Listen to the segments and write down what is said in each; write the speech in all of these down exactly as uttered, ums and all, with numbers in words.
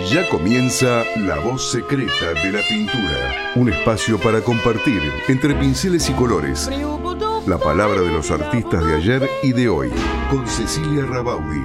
Ya comienza La Voz Secreta de la Pintura, un espacio para compartir, entre pinceles y colores, la palabra de los artistas de ayer y de hoy, con Cecilia Rabaudi.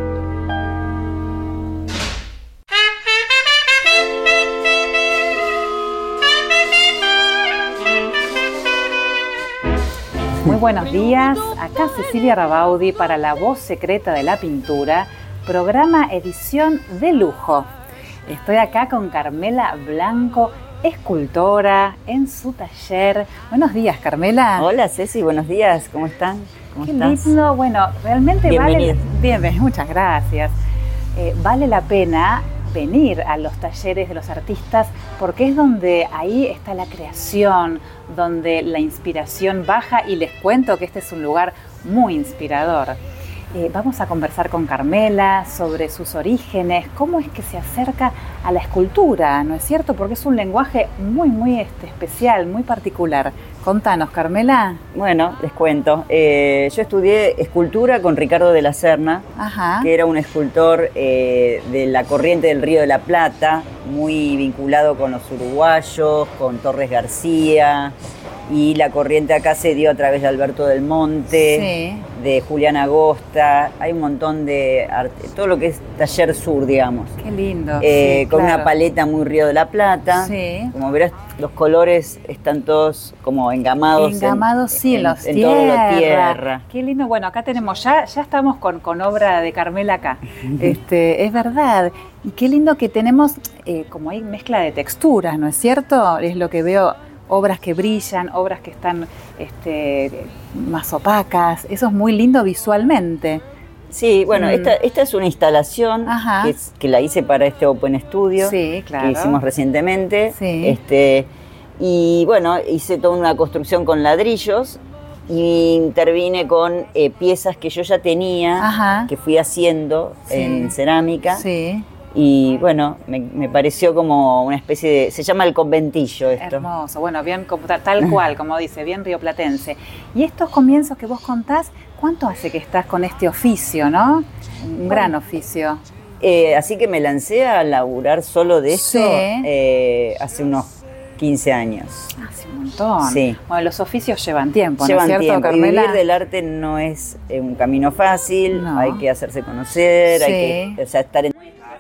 Muy buenos días, acá Cecilia Rabaudi para La Voz Secreta de la Pintura, programa edición de lujo. Estoy acá con Carmela Blanco, escultora, en su taller. Buenos días, Carmela. Hola, Ceci, buenos días. ¿Cómo están? ¿Cómo Qué estás? lindo. Bueno, realmente Bienvenida. vale... Bienvenida, muchas gracias. Eh, vale la pena venir a los talleres de los artistas porque es donde ahí está la creación, donde la inspiración baja, y les cuento que este es un lugar muy inspirador. Eh, vamos a conversar con Carmela sobre sus orígenes, cómo es que se acerca a la escultura, ¿no es cierto? Porque es un lenguaje muy, muy este, especial, muy particular. Contanos, Carmela. Bueno, les cuento. Eh, yo estudié escultura con Ricardo de la Serna, Ajá. que era un escultor eh, de la corriente del Río de la Plata, muy vinculado con los uruguayos, con Torres García, y la corriente acá se dio a través de Alberto del Monte, Sí. de Julián Agosta. Hay un montón de arte, todo lo que es taller sur, digamos. Qué lindo. Eh, Sí, con claro. una paleta muy Río de la Plata. Sí. Como verás, los colores están todos como engamados. Engamados, en, sí, en, los en tierra. toda la tierra. Qué lindo. Bueno, acá tenemos, ya, ya estamos con, con obra de Carmela acá. Este, es verdad. Y qué lindo que tenemos, eh, como hay mezcla de texturas, ¿no es cierto? Es lo que veo, obras que brillan, obras que están este, más opacas. Eso es muy lindo visualmente. Sí, bueno, Mm. esta, esta es una instalación Ajá. que, es- que la hice para este Open Studio, Sí, claro. que hicimos recientemente. Sí. Este, y bueno, hice toda una construcción con ladrillos y intervine con eh, piezas que yo ya tenía, Ajá. que fui haciendo Sí. en cerámica. Sí. Y bueno, me, me pareció como una especie de... Se llama el conventillo esto. Hermoso, bueno, bien como- tal cual, como dice, bien rioplatense. Y estos comienzos que vos contás, ¿cuánto hace que estás con este oficio, no? Un gran oficio. Eh, así que me lancé a laburar solo de esto Sí. eh, hace unos quince años. Hace un montón. Sí. Bueno, los oficios llevan tiempo, Llevan ¿no es cierto, tiempo. Y Carmela? vivir del arte no es eh, un camino fácil, No. hay que hacerse conocer, hay Sí. que o sea, estar en...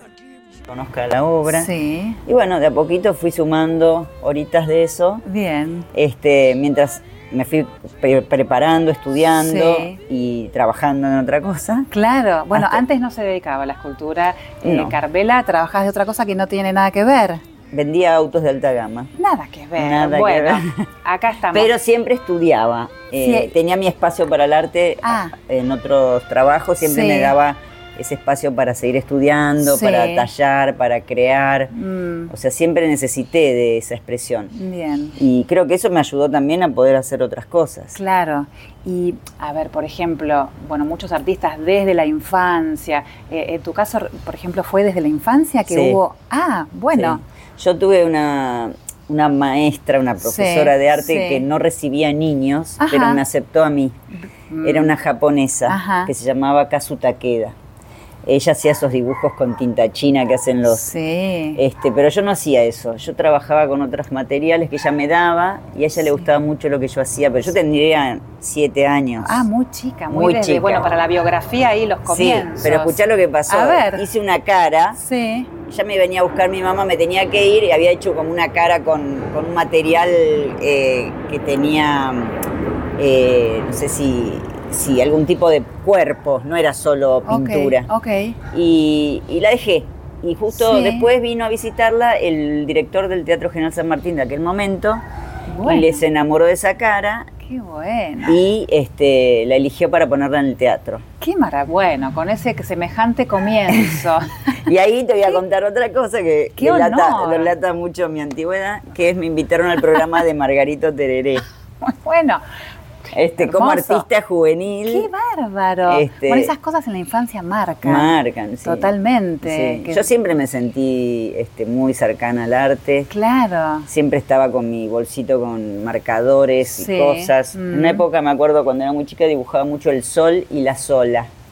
conozca la obra. Sí, Y bueno, de a poquito fui sumando horitas de eso, bien. este, mientras me fui pre- preparando, estudiando Sí. y trabajando en otra cosa. Claro, bueno, Hasta- antes no se dedicaba a la escultura. Eh, No. Carmela, trabajás de otra cosa que no tiene nada que ver. Vendía autos de alta gama. Nada que ver. Nada que bueno, ver. acá estamos. Pero siempre estudiaba. Eh, Sí. Tenía mi espacio para el arte Ah. en otros trabajos. Siempre Sí. me daba ese espacio para seguir estudiando, Sí. para tallar, para crear. Mm, O sea, siempre necesité de esa expresión. bien. Y creo que eso me ayudó también a poder hacer otras cosas. Claro, y a ver, por ejemplo, bueno, muchos artistas desde la infancia, eh, en tu caso, por ejemplo, fue desde la infancia que Sí. hubo, ah, bueno, Sí. Yo tuve una, una maestra, una profesora Sí, de arte sí. que no recibía niños, Ajá. pero me aceptó a mí. Mm. Era una japonesa Ajá. que se llamaba Kazu Takeda. Ella hacía esos dibujos con tinta china que hacen los... sí, Este, pero yo no hacía eso, yo trabajaba con otros materiales que ella me daba y a ella le gustaba mucho lo que yo hacía, pero yo tendría siete años. ah, muy chica, muy, Muy desde, chica. bueno, para la biografía ahí los Sí, comienzos. pero escuchá lo que pasó. A ver. Hice una cara, Sí, ya me venía a buscar mi mamá, me tenía que ir y había hecho como una cara con, con un material eh, que tenía, eh, no sé si, si algún tipo de cuerpo, no era solo pintura. ok, ok, Y, y la dejé. Y justo Sí. después vino a visitarla el director del Teatro General San Martín de aquel momento bueno, y les enamoró de esa cara qué bueno, y este, la eligió para ponerla en el teatro. qué maravilla, bueno, con ese semejante comienzo. Y ahí te voy a contar otra cosa que ¡Qué delata, honor! delata mucho mi antigüedad, que es me invitaron al programa de Margarito Tereré. Muy bueno, Este, como Hermoso. artista juvenil. qué bárbaro. Este, Bueno, esas cosas en la infancia marcan. Marcan, sí. Totalmente. Sí. Que- Yo siempre me sentí este, muy cercana al arte. Claro. Siempre estaba con mi bolsito con marcadores Sí. y cosas. Mm. En una época, me acuerdo, cuando era muy chica, dibujaba mucho el sol y la sola.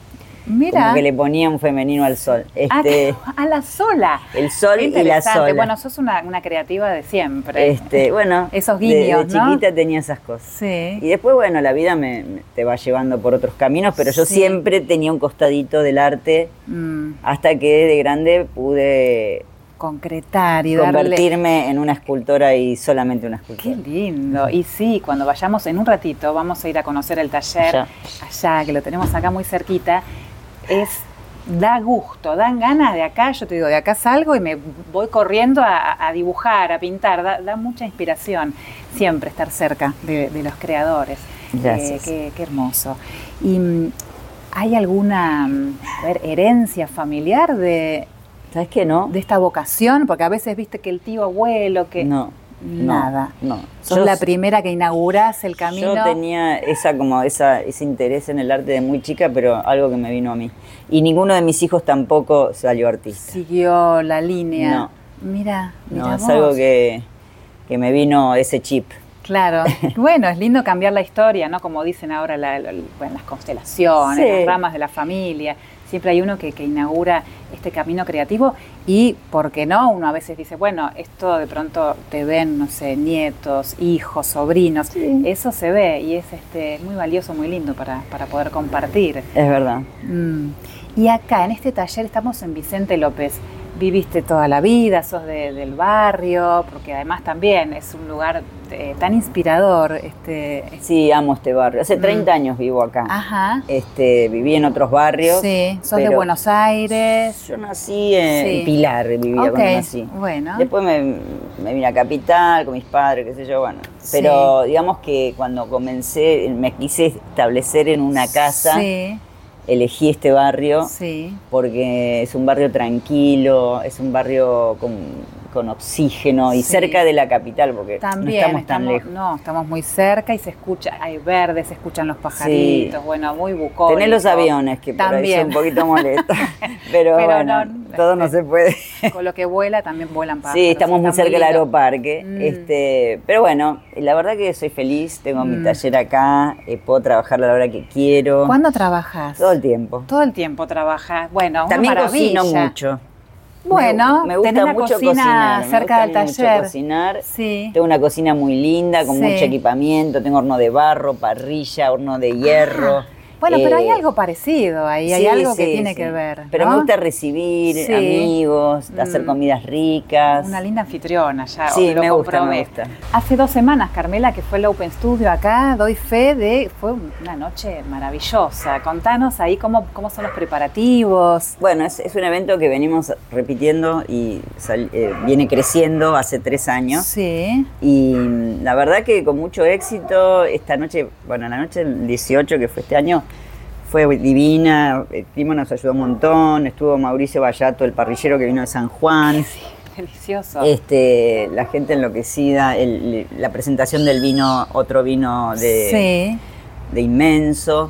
Mira. Como que le ponía un femenino al sol. Este, a, a la sola. El sol y la sola. Bueno, sos una, una creativa de siempre. Este, bueno, esos guiños, de, de ¿no? chiquita tenía esas cosas. Sí. Y después, bueno, la vida me, me te va llevando por otros caminos, pero yo Sí. siempre tenía un costadito del arte Mm, hasta que de grande pude concretar y darle... convertirme en una escultora y solamente una escultora. Qué lindo. Y sí, cuando vayamos en un ratito, vamos a ir a conocer el taller Allá. allá, que lo tenemos acá muy cerquita. Es, da gusto, dan ganas de acá, yo te digo, de acá salgo y me voy corriendo a, a dibujar, a pintar, da, da mucha inspiración siempre estar cerca de, de los creadores. Gracias. Eh, qué, qué hermoso. Y mm, ¿hay alguna mm, a ver, herencia familiar de, ¿Sabes qué no? de esta vocación? Porque a veces viste que el tío abuelo, que... No. Nada. No. no. Sos Yo la s- primera que inaugurás el camino. Yo tenía esa como esa ese interés en el arte de muy chica, pero algo que me vino a mí. Y ninguno de mis hijos tampoco salió artista. Siguió la línea. No. Mira, mira No, es vos. algo que, que me vino ese chip. Claro. Bueno, es lindo cambiar la historia, ¿no? Como dicen ahora la- la- bueno, las constelaciones, Sí. las ramas de la familia. Siempre hay uno que, que inaugura este camino creativo y, ¿por qué no? Uno a veces dice, bueno, esto de pronto te ven, no sé, nietos, hijos, sobrinos. Sí. Eso se ve y es este, muy valioso, muy lindo para, para poder compartir. Es verdad. Mm. Y acá, en este taller, estamos en Vicente López. Viviste toda la vida, sos de- del barrio, porque además también es un lugar eh, tan inspirador. Este, este- Sí, amo este barrio. Hace treinta años vivo acá. Ajá. Este, viví en otros barrios. Sí, sos de pero Buenos Aires. Yo nací en, Sí. en Pilar, vivía Ok, cuando nací. bueno. Después me, me vine a Capital con mis padres, qué sé yo, bueno. Pero digamos que cuando comencé, me quise establecer en una casa, Sí, elegí este barrio sí. porque es un barrio tranquilo, es un barrio con, con oxígeno y Sí. cerca de la capital, porque También no estamos tan lejos. No, estamos muy cerca y se escucha, hay verde, se escuchan los pajaritos, bueno, muy bucólico. Tenés los aviones, que por ahí También. son un poquito molestos, pero, Pero bueno, no, todo no este, se puede. Con lo que vuela también vuelan pájaros. Sí, estamos muy está cerca del lindo. aeroparque, Mm. este, pero bueno, la verdad que soy feliz, tengo mi Mm. taller acá, eh, puedo trabajar a la hora que quiero, ¿Cuándo trabajas? todo el tiempo. Todo el tiempo trabajas. Bueno, una También maravilla. cocino mucho. Bueno, me, me gusta tenés la mucho cocina cocinar, me cerca gusta del mucho taller. cocinar. Sí. Tengo una cocina muy linda, con Sí. mucho equipamiento, tengo horno de barro, parrilla, horno de hierro. Ah, bueno, pero hay eh, algo parecido ahí, hay sí, algo que sí, tiene sí. que ver. Pero ¿no? me gusta recibir Sí. amigos, hacer Mm. comidas ricas. Una linda anfitriona, ya Sí, lo me gusta, me comprobé. gusta. Hace dos semanas, Carmela, que fue el Open Studio acá, doy fe de, fue una noche maravillosa. Contanos ahí cómo, cómo son los preparativos. Bueno, es, es un evento que venimos repitiendo y sal- eh, viene creciendo hace tres años. Sí. Y mm, la verdad que con mucho éxito, esta noche, bueno, la noche del dieciocho que fue este año, fue divina, el clima nos ayudó un montón, estuvo Mauricio Bayato, el parrillero que vino de San Juan, Delicioso. este, la gente enloquecida, el- la presentación del vino, otro vino de, sí. de inmenso,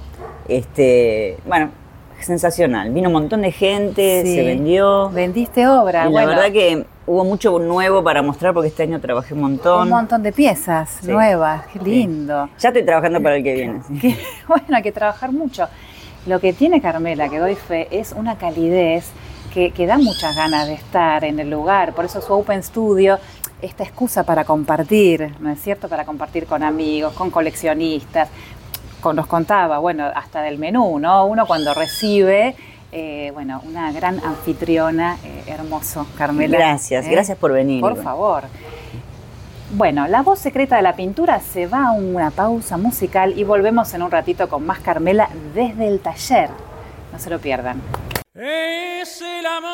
este, bueno, sensacional, vino un montón de gente, Sí. se vendió. Vendiste obra. Y bueno, la verdad que hubo mucho nuevo para mostrar porque este año trabajé un montón. un montón de piezas Sí. nuevas, qué Sí. lindo. Ya estoy trabajando para el que viene. sí. Que, bueno, hay que trabajar mucho. Lo que tiene Carmela, que doy fe, es una calidez que, que da muchas ganas de estar en el lugar. Por eso su Open Studio, esta excusa para compartir, ¿no es cierto? Para compartir con amigos, con coleccionistas. Con, nos contaba, bueno, hasta del menú, ¿no? Uno cuando recibe, eh, bueno, una gran anfitriona, eh, hermoso, Carmela. Gracias, ¿eh? gracias por venir. Por favor. Bueno, la voz secreta de la pintura se va a una pausa musical y volvemos en un ratito con más Carmela desde el taller. No se lo pierdan. Es el amor.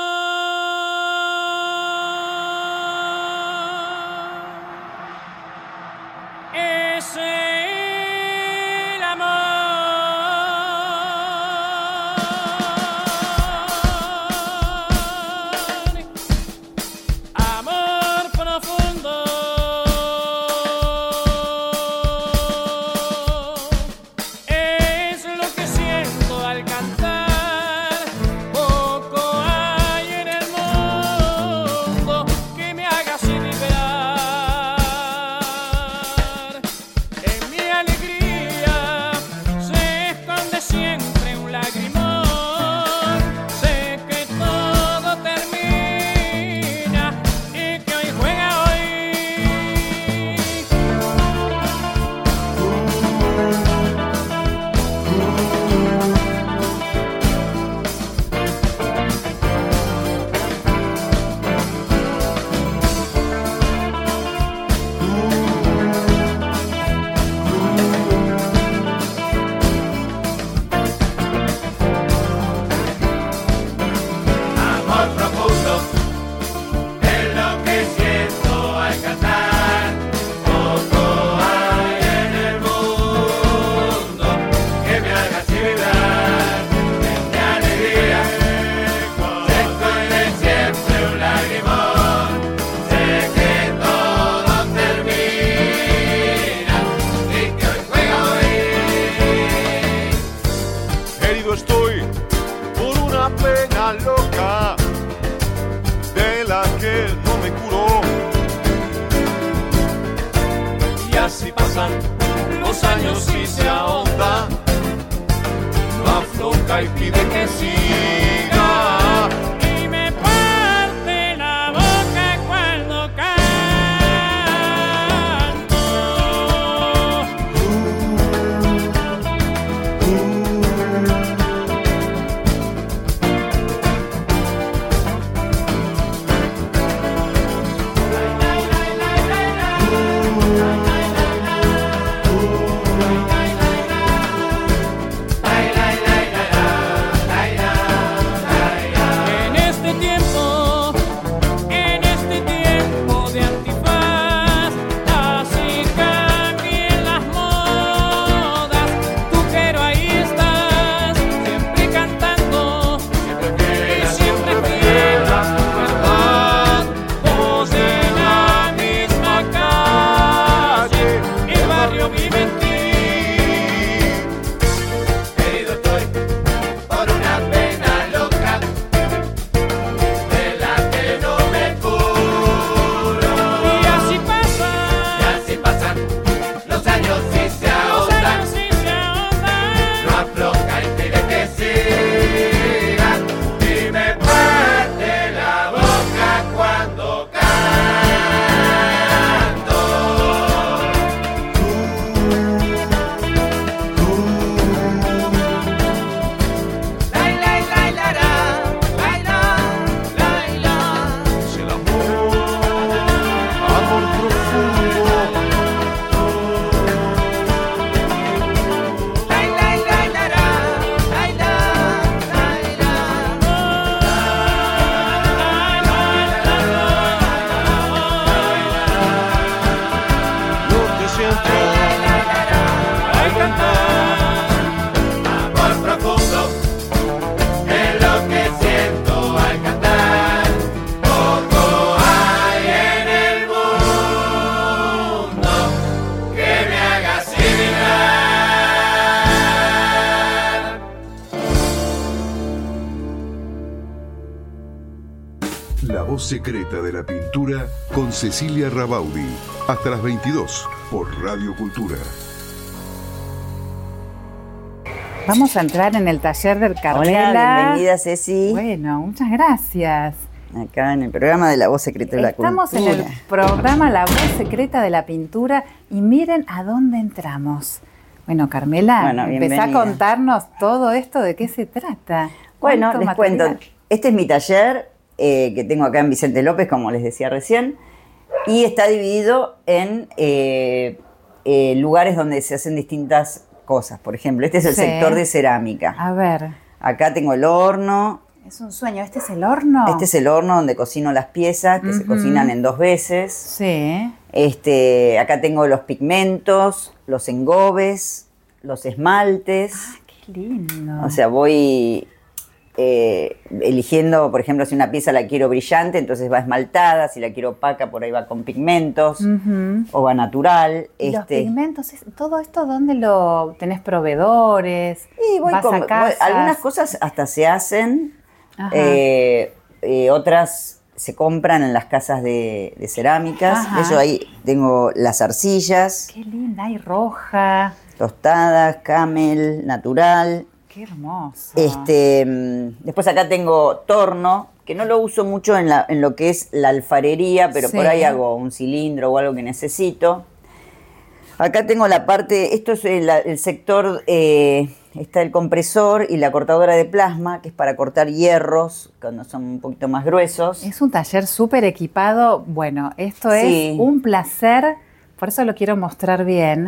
Es el amor. Amor profundo. Es lo que siento al cantar. Poco La voz secreta de la pintura con Cecilia Rabaudi. Hasta las veintidós por Radio Cultura. Vamos a entrar en el taller del Carmela. Hola, bienvenida Ceci. Bueno, muchas gracias. Acá en el programa de La Voz Secreta de la Estamos Cultura. en el programa La Voz Secreta de la Pintura y miren a dónde entramos. Bueno, Carmela, Bueno, empezá a bienvenida. contarnos todo esto, de qué se trata. Bueno, ¿Cuánto les material? cuento. Este es mi taller eh, que tengo acá en Vicente López, como les decía recién, y está dividido en eh, eh, lugares donde se hacen distintas cosas. Por ejemplo, este es el Sí. sector de cerámica. A ver, Acá tengo el horno. es un sueño. ¿Este es el horno? Este es el horno donde cocino las piezas, que se Ujú. cocinan en dos veces. Sí. Este, acá tengo los pigmentos, los engobes, los esmaltes. Ah, qué lindo. O sea, voy eh, eligiendo, por ejemplo, si una pieza la quiero brillante, entonces va esmaltada. Si la quiero opaca, por ahí va con pigmentos. Ujú. O va natural. ¿Y los Este, pigmentos, es- todo esto dónde lo tenés proveedores? y voy ¿Vas con- a voy- casas? algunas cosas hasta se hacen, Ajá. eh, eh, otras se compran en las casas de, de cerámicas. Ajá. Eso ahí tengo las arcillas, Qué linda, hay roja. tostadas, camel, natural. Qué hermoso. Este, mm, después acá tengo torno, que no lo uso mucho en, la, en lo que es la alfarería, pero Sí. por ahí hago un cilindro o algo que necesito. Acá tengo la parte, esto es el, el sector, eh, está el compresor y la cortadora de plasma, que es para cortar hierros cuando son un poquito más gruesos. Es un taller súper equipado. Bueno, esto Sí. es un placer, por eso lo quiero mostrar bien.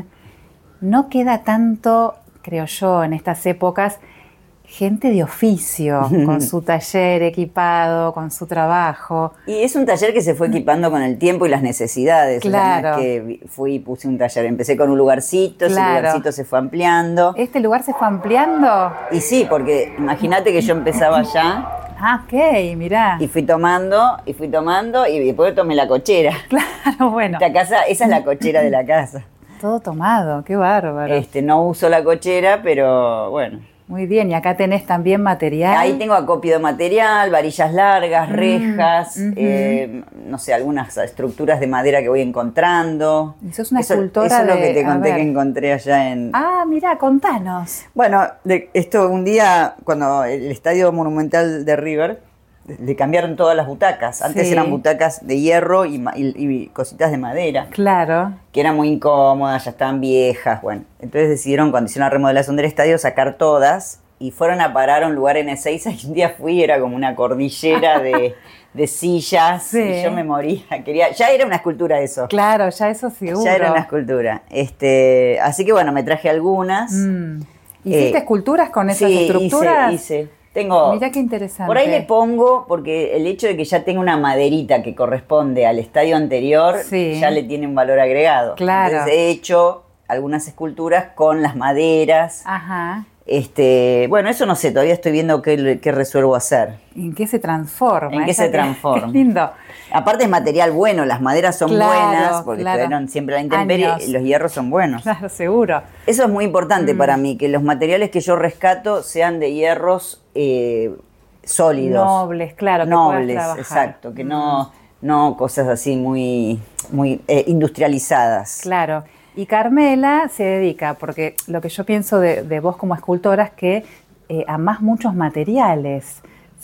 No queda tanto, creo yo, en estas épocas, gente de oficio, con su taller equipado, con su trabajo. Y es un taller que se fue equipando con el tiempo y las necesidades. O sea, no es Claro. que vi- fui y puse un taller. Empecé con un lugarcito, ese Claro. lugarcito se fue ampliando. ¿Este lugar se fue ampliando? Y sí, porque imagínate que yo empezaba allá Ah, ok, mirá. y fui tomando, y fui tomando, y después tomé la cochera. Claro, bueno, Esta casa, esa es la cochera de la casa. todo tomado, qué bárbaro. Este, no uso la cochera, pero bueno. Muy bien, y acá tenés también material. Ahí tengo acopio de material, varillas largas, rejas, ujú. eh, no sé, algunas estructuras de madera que voy encontrando. Y sos una eso, escultora eso es lo de- que te a conté ver. que encontré allá en... Ah, mirá, contanos. Bueno, de- esto un día, cuando el Estadio Monumental de River, le cambiaron todas las butacas. Antes Sí. eran butacas de hierro y, ma- y- y cositas de madera, Claro. que eran muy incómodas, ya estaban viejas. Bueno, entonces decidieron, cuando hicieron la remodelación del estadio, sacar todas y fueron a parar a un lugar en Ezeiza. Y un día fui y era como una cordillera de, de sillas. Sí. Y yo me moría. Quería, ya era una escultura eso. Claro, ya eso seguro. Ya era una escultura. Este, así que bueno, me traje algunas. Mm. ¿Hiciste Eh, esculturas con esas Sí, estructuras? hice, hice. Tengo, Mirá qué interesante. por ahí le pongo, porque el hecho de que ya tenga una maderita que corresponde al estadio anterior, Sí. ya le tiene un valor agregado. Claro. Entonces he hecho algunas esculturas con las maderas. Ajá. Este, bueno, eso no sé, todavía estoy viendo qué, qué resuelvo hacer. ¿En qué se transforma? ¿En qué Esa se que- transforma? Qué lindo. Aparte es material bueno, las maderas son Claro, buenas, porque claro. estuvieron siempre a la intemperie, Años. y los hierros son buenos. Claro, seguro. Eso es muy importante Mm. para mí, que los materiales que yo rescato sean de hierros eh, sólidos. Nobles, claro, que puedas Nobles, trabajar. exacto, que no, no cosas así muy, muy eh, industrializadas. Claro. Y Carmela se dedica, porque lo que yo pienso de, de vos como escultora es que eh, amás muchos materiales.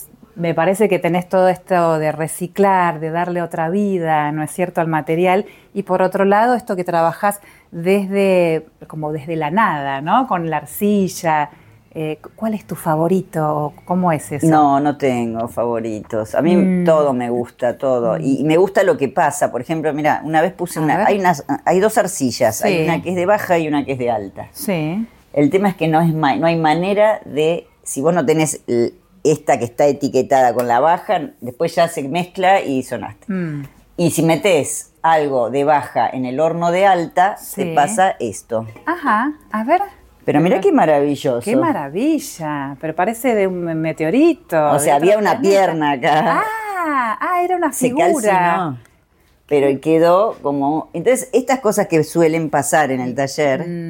Me parece que tenés todo esto de reciclar, de darle otra vida, ¿no es cierto?, al material. Y por otro lado, esto que trabajás desde, como desde la nada, ¿no? Con la arcilla. Eh, ¿Cuál es tu favorito? ¿Cómo es eso? No, no tengo favoritos. A mí Mm. todo me gusta, todo. Y, y me gusta lo que pasa. Por ejemplo, mira, una vez puse A una... ver. Hay, unas, hay dos arcillas. Sí. Hay una que es de baja y una que es de alta. Sí. El tema es que no, es ma- no hay manera de... Si vos no tenés l- esta que está etiquetada con la baja, después ya se mezcla y sonaste. Mm. Y si metés algo de baja en el horno de alta, Sí. te pasa esto. Ajá, a ver. Pero mirá qué maravilloso. ¡Qué maravilla! Pero parece de un meteorito. O sea, de había otro una planeta. pierna acá. Ah, ah, era una Se figura. calcinó. Pero quedó como... Entonces, estas cosas que suelen pasar en el taller, Mm.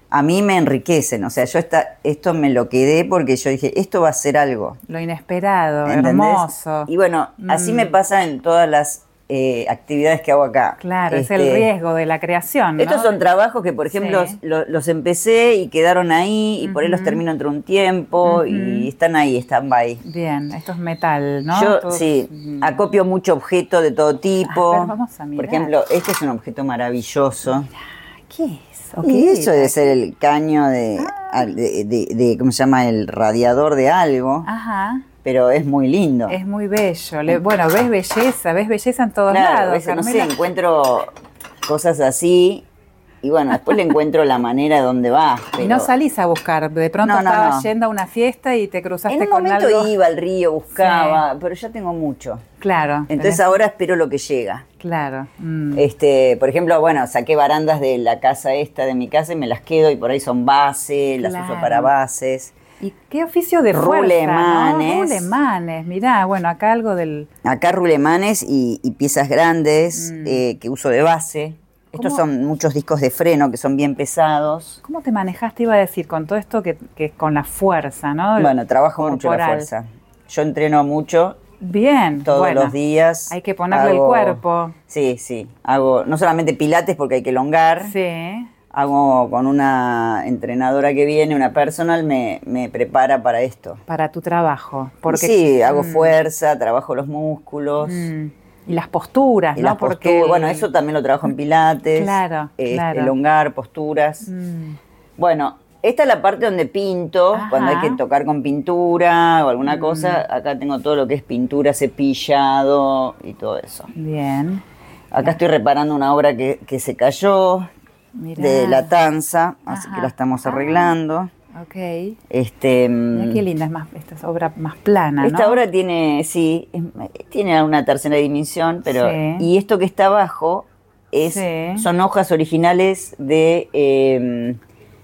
a mí me enriquecen. O sea, yo esta, esto me lo quedé porque yo dije, esto va a ser algo. Lo inesperado, ¿Entendés? Hermoso. Y bueno, así Mm. me pasa en todas las eh, actividades que hago acá. Claro, Este, es el riesgo de la creación, ¿no? Estos son trabajos que, por ejemplo, Sí. lo- los empecé y quedaron ahí y por ahí los Ujú. termino entre un tiempo Ujú. y están ahí, están by. Bien, esto es metal, ¿no? Yo Todo- sí, Mm. acopio mucho objeto de todo tipo. A ver, vamos a mirar. Por ejemplo, este es un objeto maravilloso. ¿Qué es? ¿O Y qué eso es? debe ser el caño de, Ah. de, de- de- ¿cómo se llama? El radiador de algo, Ajá, pero es muy lindo. es muy bello. Le- bueno, ves belleza, ves belleza en todos Claro, a lados, veces, no sé, Carmela. encuentro cosas así y bueno, después le encuentro la manera de dónde va. Y pero- no salís a buscar, de pronto No, no, estabas no. yendo a una fiesta y te cruzaste En un con momento algo. iba al río, buscaba, pero ya tengo mucho. Claro. Entonces tenés- ahora espero lo que llega. Claro. mm. Este, por ejemplo, bueno, saqué barandas de la casa esta, de mi casa, y me las quedo y por ahí son base, las Claro. uso para bases. ¿Y qué oficio de fuerza, Rulemanes. ¿no? Rulemanes, mirá, bueno, acá algo del... Acá rulemanes y, y piezas grandes Mm. eh, que uso de base. Estos ¿Cómo? son muchos discos de freno que son bien pesados. ¿Cómo te manejaste, iba a decir, con todo esto que, que es con la fuerza, ¿no? Bueno, trabajo mucho la Corporal. fuerza. Yo entreno mucho Bien, todos bueno, los días. hay que ponerle el Hago- cuerpo. Sí, sí. Hago no solamente pilates porque hay que elongar. Sí, Hago con una entrenadora que viene, una personal, me, me prepara para esto. para tu trabajo. Porque, sí, hago mm, fuerza, trabajo los músculos. mm, y las posturas, Y ¿no? las Porque posturas, bueno, eso también lo trabajo en pilates. Claro, eh, claro. Elongar, posturas. Mm, Bueno, esta es la parte donde pinto, Ajá. cuando hay que tocar con pintura o alguna Mm. cosa. Acá tengo todo lo que es pintura, cepillado y todo eso. bien, Acá estoy reparando una obra que, que se cayó mirá. de la tanza, así Ajá. que la estamos Ah. arreglando. Ok. Este, Mirá qué linda, es más, esta es obra más plana, ¿no? esta obra tiene, sí, es- tiene una tercera dimensión, pero Sí. y esto que está abajo es, Sí. son hojas originales de eh,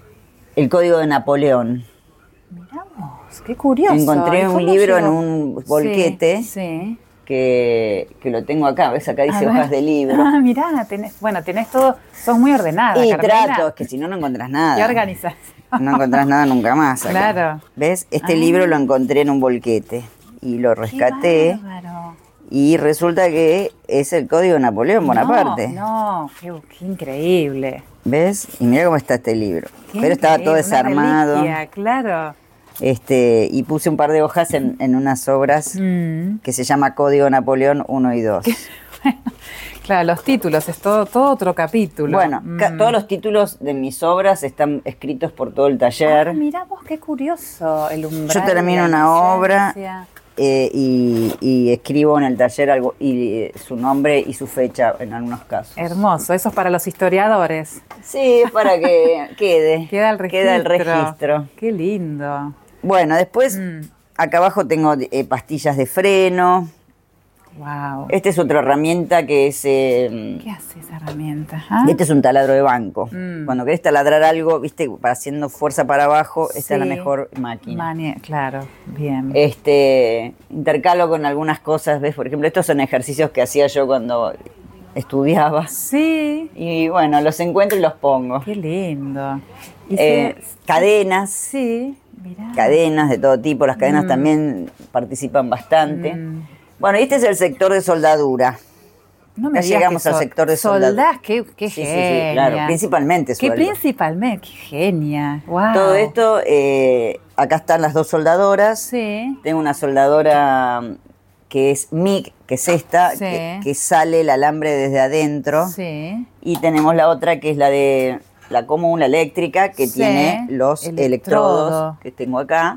el Código de Napoleón. Mirá vos, qué curioso. Encontré ¿Y un cómo libro llegó? en un volquete. Sí, sí. Que, que lo tengo acá, ves acá dice A hojas ver. de libro. Ah, mirá, tenés, bueno, tenés todo, sos muy ordenada, y Carmela. trato, es que si no, no encontrás nada. Qué organización. No encontrás nada nunca más. acá. Claro. ¿Ves? Este Ah. libro lo encontré en un volquete y lo rescaté. Qué bárbaro. Y resulta que es el Código de Napoleón Bonaparte. No, no, qué, qué increíble. ¿Ves? Y mira cómo está este libro. Qué Pero estaba todo increíble, una desarmado. reliquia, claro. Este, y puse un par de hojas en, en unas obras Mm. que se llama Código Napoleón uno y dos. Claro, los títulos, es todo, todo otro capítulo. Bueno, ca- Mm. todos los títulos de mis obras están escritos por todo el taller. Ah, mirá vos, qué curioso. El umbral Yo termino de la una obra licencia. eh, y, y escribo en el taller algo y eh, su nombre y su fecha en algunos casos. Hermoso, eso es para los historiadores. Sí, es para que quede. Queda el registro. Queda el registro. Qué lindo. Bueno, después Mm. acá abajo tengo eh, pastillas de freno. Wow. Esta es otra herramienta que es... eh, ¿Qué hace esa herramienta? ¿Ah? Este es un taladro de banco. Mm. Cuando querés taladrar algo, viste, para haciendo fuerza para abajo, esta es la Sí. mejor máquina. Manie- claro, bien. Este, intercalo con algunas cosas, ¿ves? Por ejemplo, estos son ejercicios que hacía yo cuando estudiaba. Sí, Y bueno, los encuentro y los pongo. qué lindo. Y Eh, se- cadenas, Sí, mirá. cadenas de todo tipo. Las cadenas Mm. también participan bastante. Mm. Bueno, y este es el sector de soldadura. No me Ya digas llegamos que al so- sector de soldadura. soldás, qué, qué Sí, sí, sí, genia. claro, principalmente Qué sueldo. principalmente, qué genia. Wow. Todo esto, eh, acá están las dos soldadoras. Sí. Tengo una soldadora mm, que es M I G, que es esta, Sí. que, que sale el alambre desde adentro. Sí. Y tenemos la otra que es la de la común, la eléctrica, que Sí, tiene los electrodo. electrodos que tengo acá.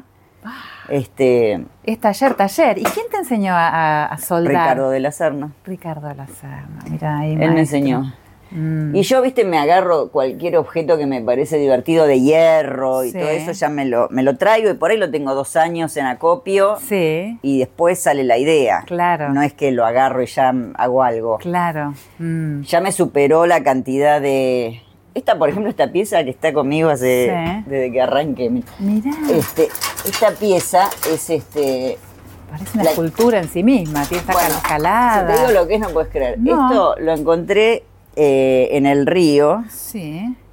Este, Es taller, taller. ¿Y quién te enseñó a, a- a soldar? Ricardo de la Serna. Ricardo Lazarno. Mira ahí. Él me maestro. enseñó. Mm. Y yo, viste, me agarro cualquier objeto que me parece divertido de hierro y Sí. todo eso, ya me lo, me lo traigo y por ahí lo tengo dos años en acopio Sí, y después sale la idea. Claro. No es que lo agarro y ya hago algo. claro. Mm. Ya me superó la cantidad de... Esta, por ejemplo, esta pieza que está conmigo hace, Sí. desde que arranqué. Mirá, Este, esta pieza es este... parece una la- escultura en sí misma. Tiene esta bueno, escalada. si te digo lo que es, no puedes creer. No. Esto lo encontré eh, en el río. Sí.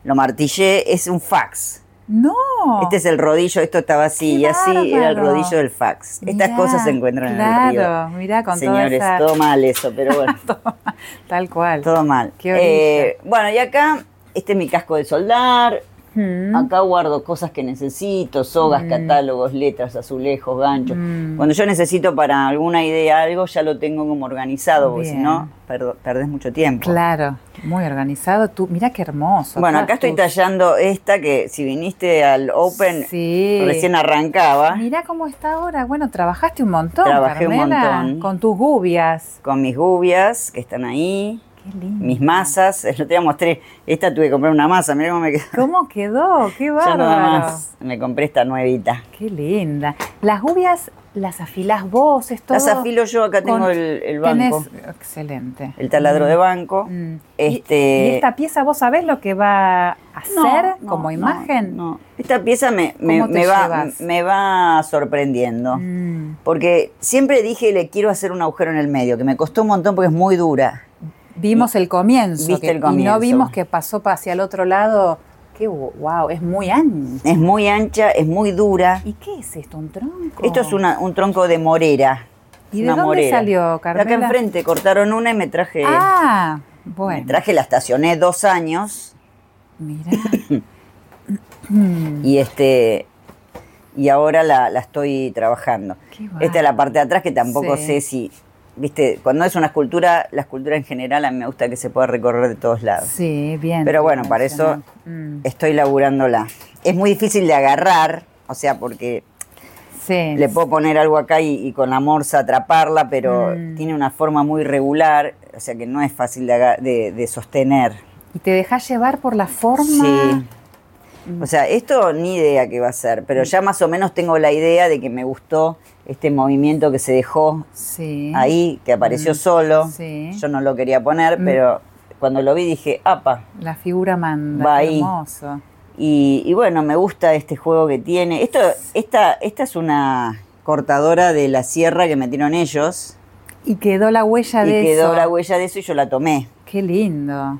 lo martillé, es un fax. No. Este es el rodillo, esto estaba así, ¡Qué y así era el bárbaro! rodillo del fax. Estas Mirá, cosas se encuentran claro, en el río. mirá, con Señores, toda esa... todo mal eso, pero bueno, Tal cual. todo mal. Qué orilla. Eh, bueno, y acá, este es mi casco de soldar. Mm. Acá guardo cosas que necesito, sogas, Mm. catálogos, letras, azulejos, ganchos. Mm. Cuando yo necesito para alguna idea algo, ya lo tengo como organizado, porque si Bien. no, perdo- perdés mucho tiempo. Claro, muy organizado. Tú, mira qué hermoso. Bueno, acá estoy tus- tallando esta que si viniste al Open, Sí. recién arrancaba Mirá cómo está ahora. Bueno, trabajaste un montón, Trabajé un Carmela, montón. con tus gubias. con mis gubias que están ahí, Qué lindo. mis masas. El otro día mostré, esta tuve que comprar una masa, mirá cómo me quedó. ¿Cómo quedó? Qué Ya bárbaro. nada más me compré esta nuevita. Qué linda. Las gubias las afilás vos, es todo. Las afilo yo, acá tengo con- el, el banco, tenés- excelente. el taladro de banco. Mm. Este, ¿Y, y esta pieza vos sabés lo que va a No, hacer no, como no, imagen? No, esta pieza me, me, ¿Cómo te me va, llevas? me va sorprendiendo. Mm. Porque siempre dije, le quiero hacer un agujero en el medio, que me costó un montón porque es muy dura. Vimos el comienzo, Viste que- el y no comienzo. vimos que pasó pa- hacia el otro lado. Qué wow, es muy ancha. Es muy ancha, es muy dura. ¿Y qué es esto? ¿Un tronco? Esto es una, un tronco de morera. ¿Y Es de una dónde morera. salió, De acá Carmela? enfrente cortaron una y me traje, Ah, me bueno. traje, la estacioné dos años Mira. y este y ahora la, la estoy trabajando. Qué Esta es la parte de atrás que tampoco Sí. sé si, viste, cuando es una escultura, la escultura en general a mí me gusta que se pueda recorrer de todos lados. Sí, bien. Pero bueno, para eso Mm. estoy laburándola. Es muy difícil de agarrar, o sea, porque Sí. le puedo poner algo acá y, y con la morsa atraparla, pero Mm. tiene una forma muy regular, o sea que no es fácil de, aga- de- de sostener. ¿Y te dejas llevar por la forma? Sí. O sea, esto ni idea qué va a ser, pero ya más o menos tengo la idea de que me gustó este movimiento que se dejó Sí. ahí, que apareció Mm. solo. Sí. Yo no lo quería poner, Mm. pero cuando lo vi dije, apa. La figura manda. Va qué ahí. hermoso. Y, y bueno, me gusta este juego que tiene. Esto, esta, esta es una cortadora de la sierra que metieron ellos. Y quedó la huella Y de quedó eso. la huella de eso y yo la tomé. Qué lindo.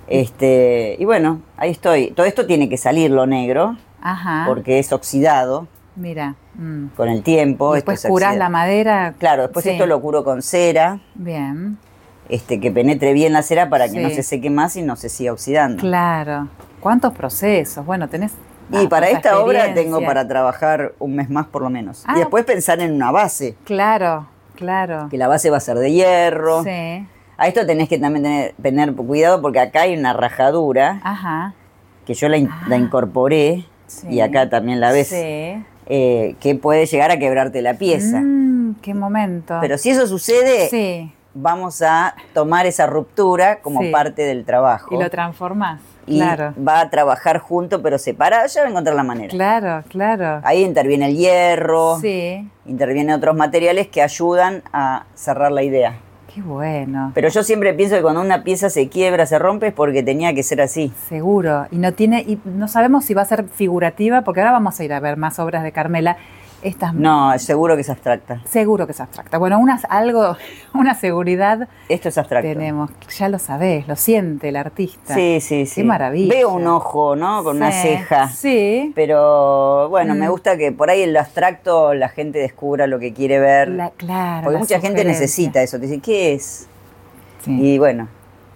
Este, y bueno, ahí estoy. Todo esto tiene que salir lo negro, Ajá. porque es oxidado Mira. mm. con el tiempo. Y esto después es curás oxidado. la madera. Claro, después Sí. esto lo curo con cera, Bien. este, que penetre bien la cera para que Sí. no se seque más y no se siga oxidando. Claro. ¿Cuántos procesos? Bueno, tenés. Y ah, para tanta esta obra tengo experiencia. para trabajar un mes más por lo menos. Ah. Y después pensar en una base, Claro, claro. que la base va a ser de hierro. Sí. A esto tenés que también tener, tener cuidado porque acá hay una rajadura Ajá. que yo la, in- la incorporé Sí. y acá también la ves, Sí. eh, que puede llegar a quebrarte la pieza. Mm, qué momento. Pero si eso sucede, Sí. vamos a tomar esa ruptura como Sí. parte del trabajo. Y lo transformás. Y Claro. va a trabajar junto pero separado, ya va a encontrar la manera. Claro, claro. Ahí interviene el hierro, Sí. intervienen otros materiales que ayudan a cerrar la idea. Qué bueno. Pero yo siempre pienso que cuando una pieza se quiebra, se rompe, es porque tenía que ser así. Seguro. Y no tiene, y no sabemos si va a ser figurativa, porque ahora vamos a ir a ver más obras de Carmela. Estas No, seguro que es abstracta. seguro que es abstracta. Bueno, unas, algo, una seguridad Esto es abstracto. tenemos. Ya lo sabés, lo siente el artista. Sí, sí, sí. Qué maravilla. Veo un ojo, ¿no? Con una Sí, ceja. Sí. Pero bueno, Mm. me gusta que por ahí en lo abstracto la gente descubra lo que quiere ver. La- claro. porque la mucha gente sugerencia. necesita eso. Te dice, ¿qué es? Sí. Y bueno,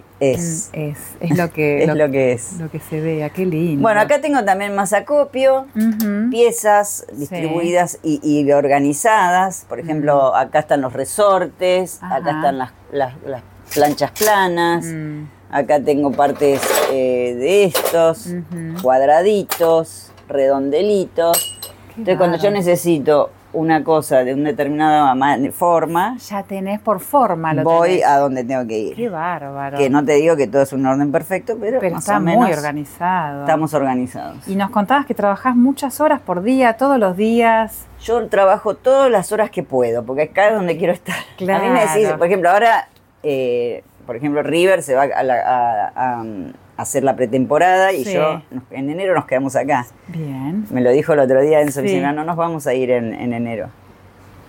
es. Mm, es, es lo que Es lo que es. Lo que se vea, qué lindo. Bueno, acá tengo también más acopio. Ujú. Piezas distribuidas y, y organizadas. Por ejemplo, acá están los resortes, Ajá. acá están las, las- las planchas planas, Mm. acá tengo partes eh, de estos, Ujú. cuadraditos, redondelitos. Qué Entonces, cuando yo bárbaro. necesito una cosa de una determinada ma- forma, Ya tenés por forma lo voy tenés. a donde tengo que ir. Qué bárbaro. Que no te digo que todo es un orden perfecto, pero, Pero más está o menos muy organizado. estamos organizados. Y nos contabas que trabajás muchas horas por día, todos los días. Yo trabajo todas las horas que puedo, porque acá es donde quiero estar. Claro. A mí me decís, por ejemplo, ahora, eh, por ejemplo, River se va a, la- a- a, um, hacer la pretemporada y Sí. yo, nos- en enero nos quedamos acá. Bien. Me lo dijo el otro día Enzo, me Sí. dice, no, no nos vamos a ir en, en enero.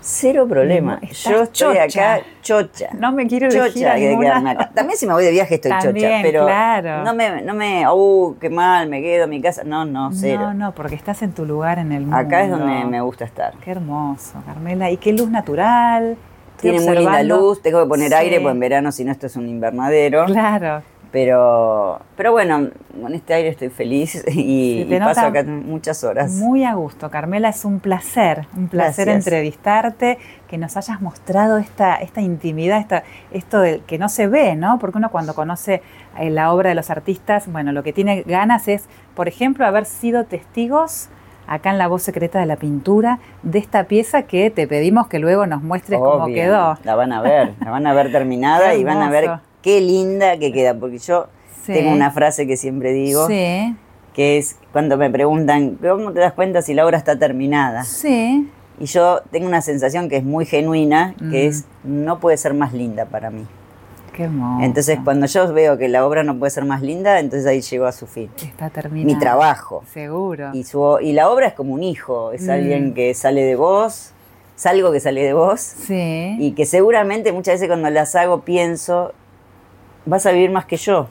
Cero problema. Estás Yo estoy chocha. acá chocha. No me quiero elegir chocha a de ninguna. quedarme acá. También si me voy de viaje estoy También, chocha, pero claro. no me, no me, uh, qué mal, me quedo en mi casa. No, no, cero. No, no, porque estás en tu lugar en el mundo. Acá es donde me gusta estar. Qué hermoso, Carmela. Y qué luz natural. Estoy Tiene muy linda observando. luz, tengo que poner Sí. aire, pues en verano si no esto es un invernadero. Claro. Pero, pero bueno, con este aire estoy feliz y, Se te y paso nota acá muchas horas. Muy a gusto, Carmela, es un placer, un placer Gracias. entrevistarte, que nos hayas mostrado esta, esta intimidad, esta, esto de, que no se ve, ¿no? Porque uno cuando conoce eh, la obra de los artistas, bueno, lo que tiene ganas es, por ejemplo, haber sido testigos acá en La Voz Secreta de la Pintura de esta pieza que te pedimos que luego nos muestres cómo Obvio, quedó. La van a ver, la van a ver terminada Qué y van a ver hermoso. qué linda que queda, porque yo Sí. tengo una frase que siempre digo, Sí, que es cuando me preguntan, ¿cómo te das cuenta si la obra está terminada? sí. Y yo tengo una sensación que es muy genuina, que Mm. es, no puede ser más linda para mí. Qué hermoso. Entonces, cuando yo veo que la obra no puede ser más linda, entonces ahí llegó a su fin. Está terminada. Mi trabajo. Seguro. Y, su, y la obra es como un hijo, es Mm. alguien que sale de vos, es algo que sale de vos, Sí. y que seguramente muchas veces cuando las hago pienso, vas a vivir más que yo.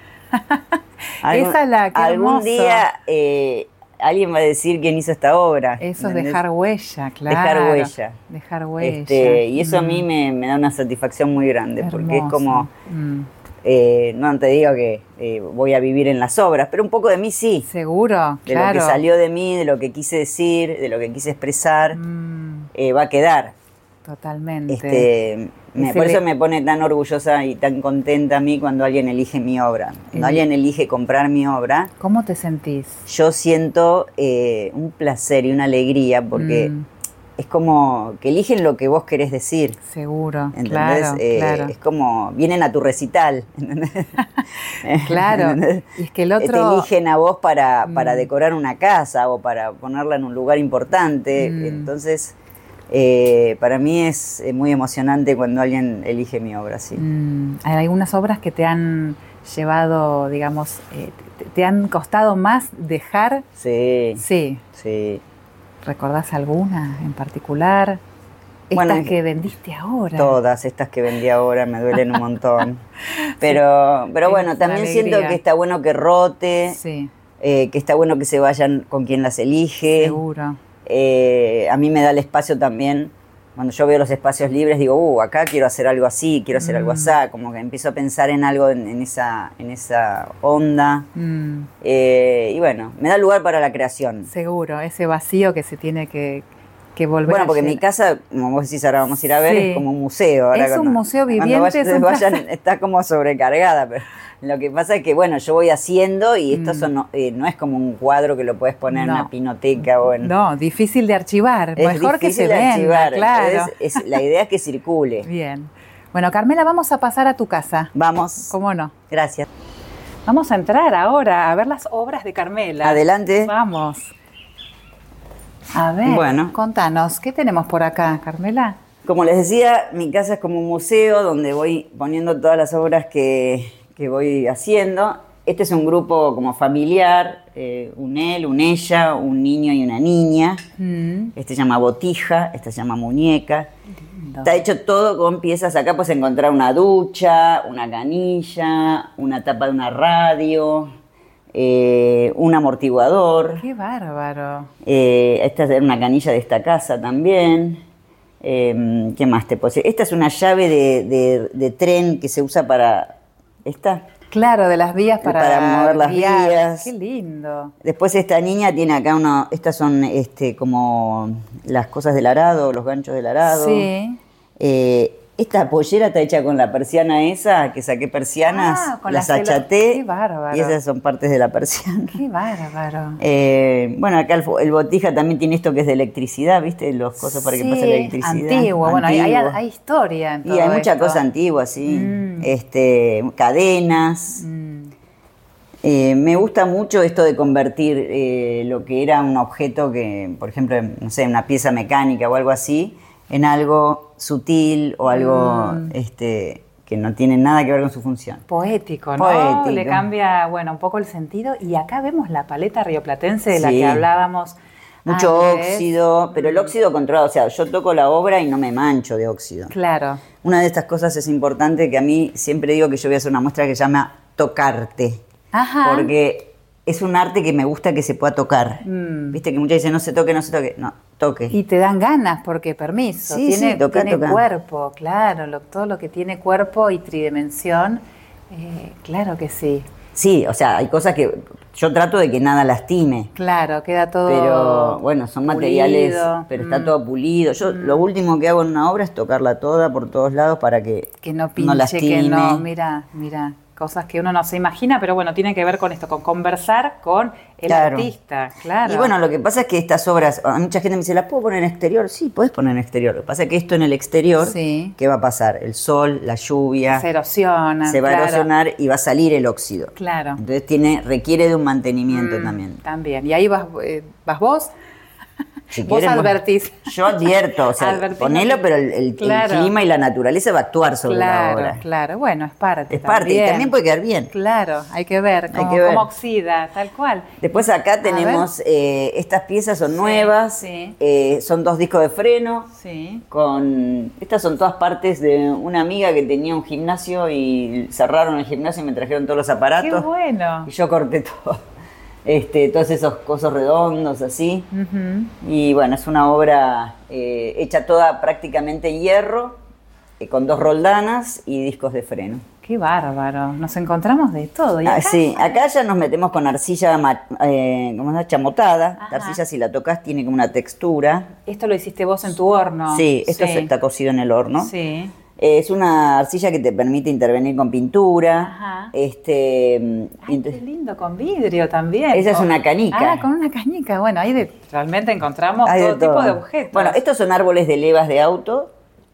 Esa es la- qué algún hermoso. día eh, alguien va a decir quién hizo esta obra. Eso es ¿entendés? dejar huella, claro. Dejar huella. Dejar huella. Este, y eso a mí Mm, me, me da una satisfacción muy grande, porque es hermoso. como, Mm, eh, no te digo que eh, voy a vivir en las obras, pero un poco de mí sí. seguro, De claro. lo que salió de mí, de lo que quise decir, de lo que quise expresar, Mm, eh, va a quedar. totalmente. Este, me- Ese por eso le- me pone tan orgullosa y tan contenta a mí cuando alguien elige mi obra. Cuando El- alguien elige comprar mi obra, ¿Cómo te sentís? yo siento eh, un placer y una alegría porque Mm, es como que eligen lo que vos querés decir. seguro, ¿Entendés? claro, Eh, claro. Es como, vienen a tu recital. ¿Entendés? Claro, ¿Entendés? y es que el Te otro... eligen a vos para, para Mm. decorar una casa o para ponerla en un lugar importante. Mm. Entonces, eh, para mí es eh, muy emocionante cuando alguien elige mi obra, sí. Mm, hay algunas obras que te han llevado, digamos, eh, te, te han costado más dejar. Sí, Sí, sí. ¿recordás alguna en particular? Estas Bueno, es- que vendiste ahora. Todas estas que vendí ahora me duelen un montón. Pero, pero Es bueno, una también siento alegría. que está bueno que rote, Sí, eh, que está bueno que se vayan con quien las elige. seguro. Eh, a mí me da el espacio también, cuando yo veo los espacios libres, digo, uh, acá quiero hacer algo así, quiero hacer algo Mm. así, como que empiezo a pensar en algo en, en esa, en esa onda. Mm, Eh, y bueno, me da lugar para la creación. seguro, ese vacío que se tiene que, que volver Bueno, a porque mi llenar. casa, como vos decís, ahora vamos a ir a ver, Sí. es como un museo. Ahora Es un cuando- museo cuando viviente, vayan- es un vayan, placer. está como sobrecargada, pero lo que pasa es que, bueno, yo voy haciendo y esto Mm. son, no, eh, no es como un cuadro que lo puedes poner No. en una pinoteca o en... No, difícil de archivar. Es Mejor que se difícil de venda, archivar, claro. entonces, es- la idea es que circule. Bien. Bueno, Carmela, vamos a pasar a tu casa. Vamos. ¿Cómo no? Gracias. Vamos a entrar ahora a ver las obras de Carmela. Adelante. Vamos. A ver, Bueno. contanos, ¿qué tenemos por acá, Carmela? Como les decía, mi casa es como un museo donde voy poniendo todas las obras que, que voy haciendo. Este es un grupo como familiar, eh, un él, un ella, un niño y una niña. Mm, Este se llama botija, este se llama muñeca. lindo. Está hecho todo con piezas. Acá puedes encontrar una ducha, una canilla, una tapa de una radio, eh, un amortiguador. Qué bárbaro. Eh, esta es una canilla de esta casa también. Eh, ¿Qué más te puedo decir? Esta es una llave de, de- de tren que se usa para... ¿Esta? Claro, de las vías para, Para mover las guiar. vías. Qué lindo. Después esta niña tiene acá uno... Estas son este, como las cosas del arado, los ganchos del arado. Sí. Eh, esta pollera está hecha con la persiana esa, que saqué persianas, Ah, con las las celo- achaté Qué bárbaro. y esas son partes de la persiana. Qué bárbaro. Eh, bueno, acá el, fo- el botija también tiene esto que es de electricidad, ¿viste? Los cosas para que Sí, pase la electricidad. Antiguo, bueno, hay, hay- Antiguo. hay historia en Y todo hay mucha esto. cosa antigua, sí. Mm. Este, cadenas. Mm, Eh, me gusta mucho esto de convertir eh, lo que era un objeto que, por ejemplo, no sé, una pieza mecánica o algo así, en algo sutil o algo Mm. este, que no tiene nada que ver con su función. Poético, ¿no? Poético. Le cambia, bueno, un poco el sentido. Y acá vemos la paleta rioplatense de la Sí. que hablábamos mucho Ah, ¿ves? óxido, pero el óxido controlado, o sea, yo toco la obra y no me mancho de óxido. Claro. Una de estas cosas es importante que a mí siempre digo que yo voy a hacer una muestra que se llama tocarte. Ajá. Porque es un arte que me gusta que se pueda tocar. Mm. Viste que muchas dicen no se toque, no se toque. No, toque. Y te dan ganas, porque permiso, Sí, tiene, sí, toca, tiene toca. cuerpo, claro, lo- todo lo que tiene cuerpo y tridimensión, eh, claro que sí, Sí, o sea, hay cosas que yo trato de que nada lastime. claro, queda todo Pero bueno, son materiales, pulido, pero está mm, todo pulido. Yo lo último que hago en una obra es tocarla toda por todos lados para que, que no pinche, lastime. que no, mira, mira, cosas que uno no se imagina, pero bueno, tiene que ver con esto, con conversar con el Claro. artista, claro. Y bueno, lo que pasa es que estas obras, a mucha gente me dice, ¿las puedo poner en exterior? Sí, puedes poner en exterior. Lo que pasa es que esto en el exterior, Sí. ¿qué va a pasar? El sol, la lluvia, se erosionan, se va claro, a erosionar y va a salir el óxido. Claro. Entonces tiene, requiere de un mantenimiento Mm, también. También, y ahí vas, eh, vas vos. Si Vos quieren, advertís. Yo advierto, o sea, Advertís, ponelo, no- pero el, el- el Claro. clima y la naturaleza va a actuar sobre Claro, la obra. claro, bueno, es parte. Es parte, y también puede quedar bien. Claro, hay que ver Hay cómo, que ver. cómo oxida, tal cual. Después acá tenemos, eh, estas piezas son nuevas, sí. eh, son dos discos de freno, Sí. con estas son todas partes de una amiga que tenía un gimnasio y cerraron el gimnasio y me trajeron todos los Qué aparatos bueno. y yo corté todo. Este, todos esos cosos redondos así. Ujú. Y bueno, es una obra eh, hecha toda prácticamente en hierro, eh, con dos roldanas y discos de freno. Qué bárbaro. Nos encontramos de todo. ¿Y Ah, acá? sí, acá ya nos metemos con arcilla ma- eh, ¿cómo se llama? Chamotada. Ajá. La arcilla, si la tocas, tiene como una textura. Esto lo hiciste vos en tu horno. Sí, esto se está cocido en el horno. Sí. Eh, es una arcilla que te permite intervenir con pintura. Ajá. Este, Ay, ent- qué lindo, con vidrio también. Esa es Con- una canica. Ah, con una cañica. Bueno, ahí de- realmente encontramos hay de todo, tipo todo. de objetos. Bueno, estos son árboles de levas de auto.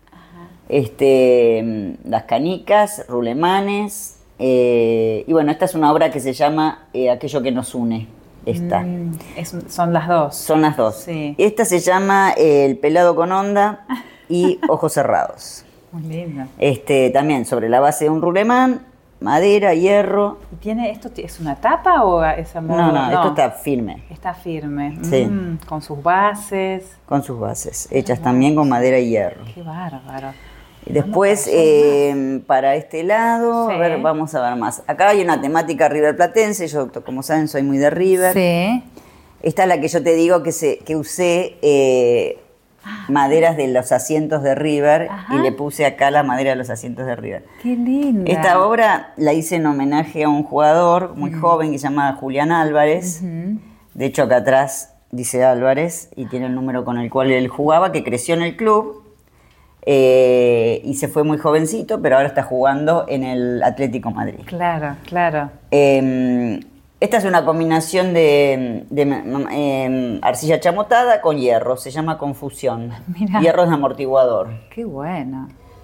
Este, las canicas, rulemanes. eh, y bueno, esta es una obra que se llama eh, Aquello que nos une. Esta. Mm, es- son las dos. Son las dos. Sí. Esta se llama eh, El pelado con onda y Ojos cerrados. Muy lindo. Este, también sobre la base de un rulemán, madera, hierro. ¿Y tiene esto ti- es una tapa o es a modo- No, no, esto está firme, Está firme. Sí. Mm, con sus bases. con sus bases, hechas también con madera y hierro. Qué bárbaro. Y después, eh, para este lado, Sí. a ver, vamos a ver más. Acá hay una temática riverplatense, yo, como saben, soy muy de River. Sí. Esta es la que yo te digo que, se, que usé eh, maderas de los asientos de River Ajá. y le puse acá la madera de los asientos de River. Qué linda. Esta obra la hice en homenaje a un jugador muy joven que se llama Julián Álvarez. Ujú. De hecho, acá atrás dice Álvarez y tiene el número con el cual él jugaba, que creció en el club eh, y se fue muy jovencito, pero ahora está jugando en el Atlético Madrid. Claro, claro. Eh, esta es una combinación de, de, mm, eh, arcilla chamotada con hierro, se llama confusión. Mirá. Hierro es amortiguador. Qué bueno.